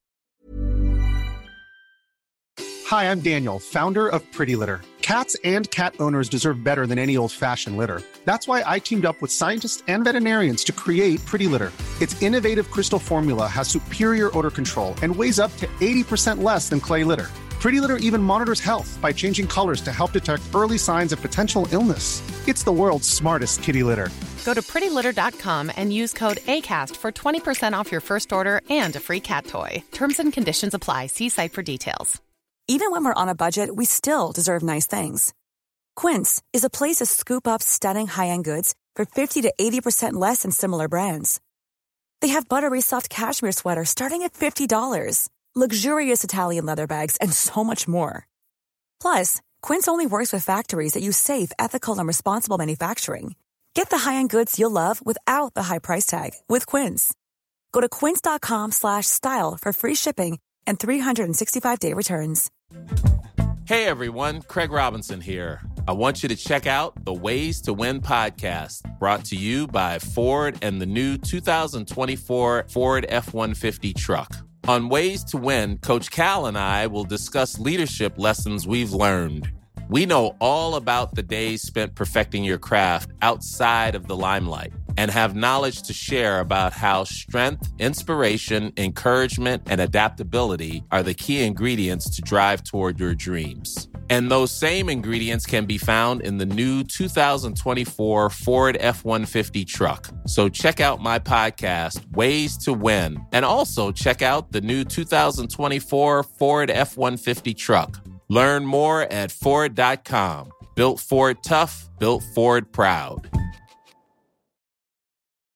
Hi, I'm Daniel, founder of Pretty Litter. Cats and cat owners deserve better than any old-fashioned litter. That's why I teamed up with scientists and veterinarians to create Pretty Litter. Its innovative crystal formula has superior odor control and weighs up to 80% less than clay litter. Pretty Litter even monitors health by changing colors to help detect early signs of potential illness. It's the world's smartest kitty litter. Go to prettylitter.com and use code ACAST for 20% off your first order and a free cat toy. Terms and conditions apply. See site for details. Even when we're on a budget, we still deserve nice things. Quince is a place to scoop up stunning high-end goods for 50 to 80% less than similar brands. They have buttery soft cashmere sweaters starting at $50, luxurious Italian leather bags, and so much more. Plus, Quince only works with factories that use safe, ethical, and responsible manufacturing. Get the high-end goods you'll love without the high price tag with Quince. Go to quince.com/style for free shipping and 365-day returns. Hey everyone, Craig Robinson here. I want you to check out the Ways to Win podcast, brought to you by Ford and the new 2024 Ford F-150 truck. On Ways to Win, Coach Cal and I will discuss leadership lessons we've learned. We know all about the days spent perfecting your craft outside of the limelight and have knowledge to share about how strength, inspiration, encouragement, and adaptability are the key ingredients to drive toward your dreams. And those same ingredients can be found in the new 2024 Ford F-150 truck. So check out my podcast, Ways to Win, and also check out the new 2024 Ford F-150 truck. Learn more at Ford.com. Built Ford tough, built Ford proud.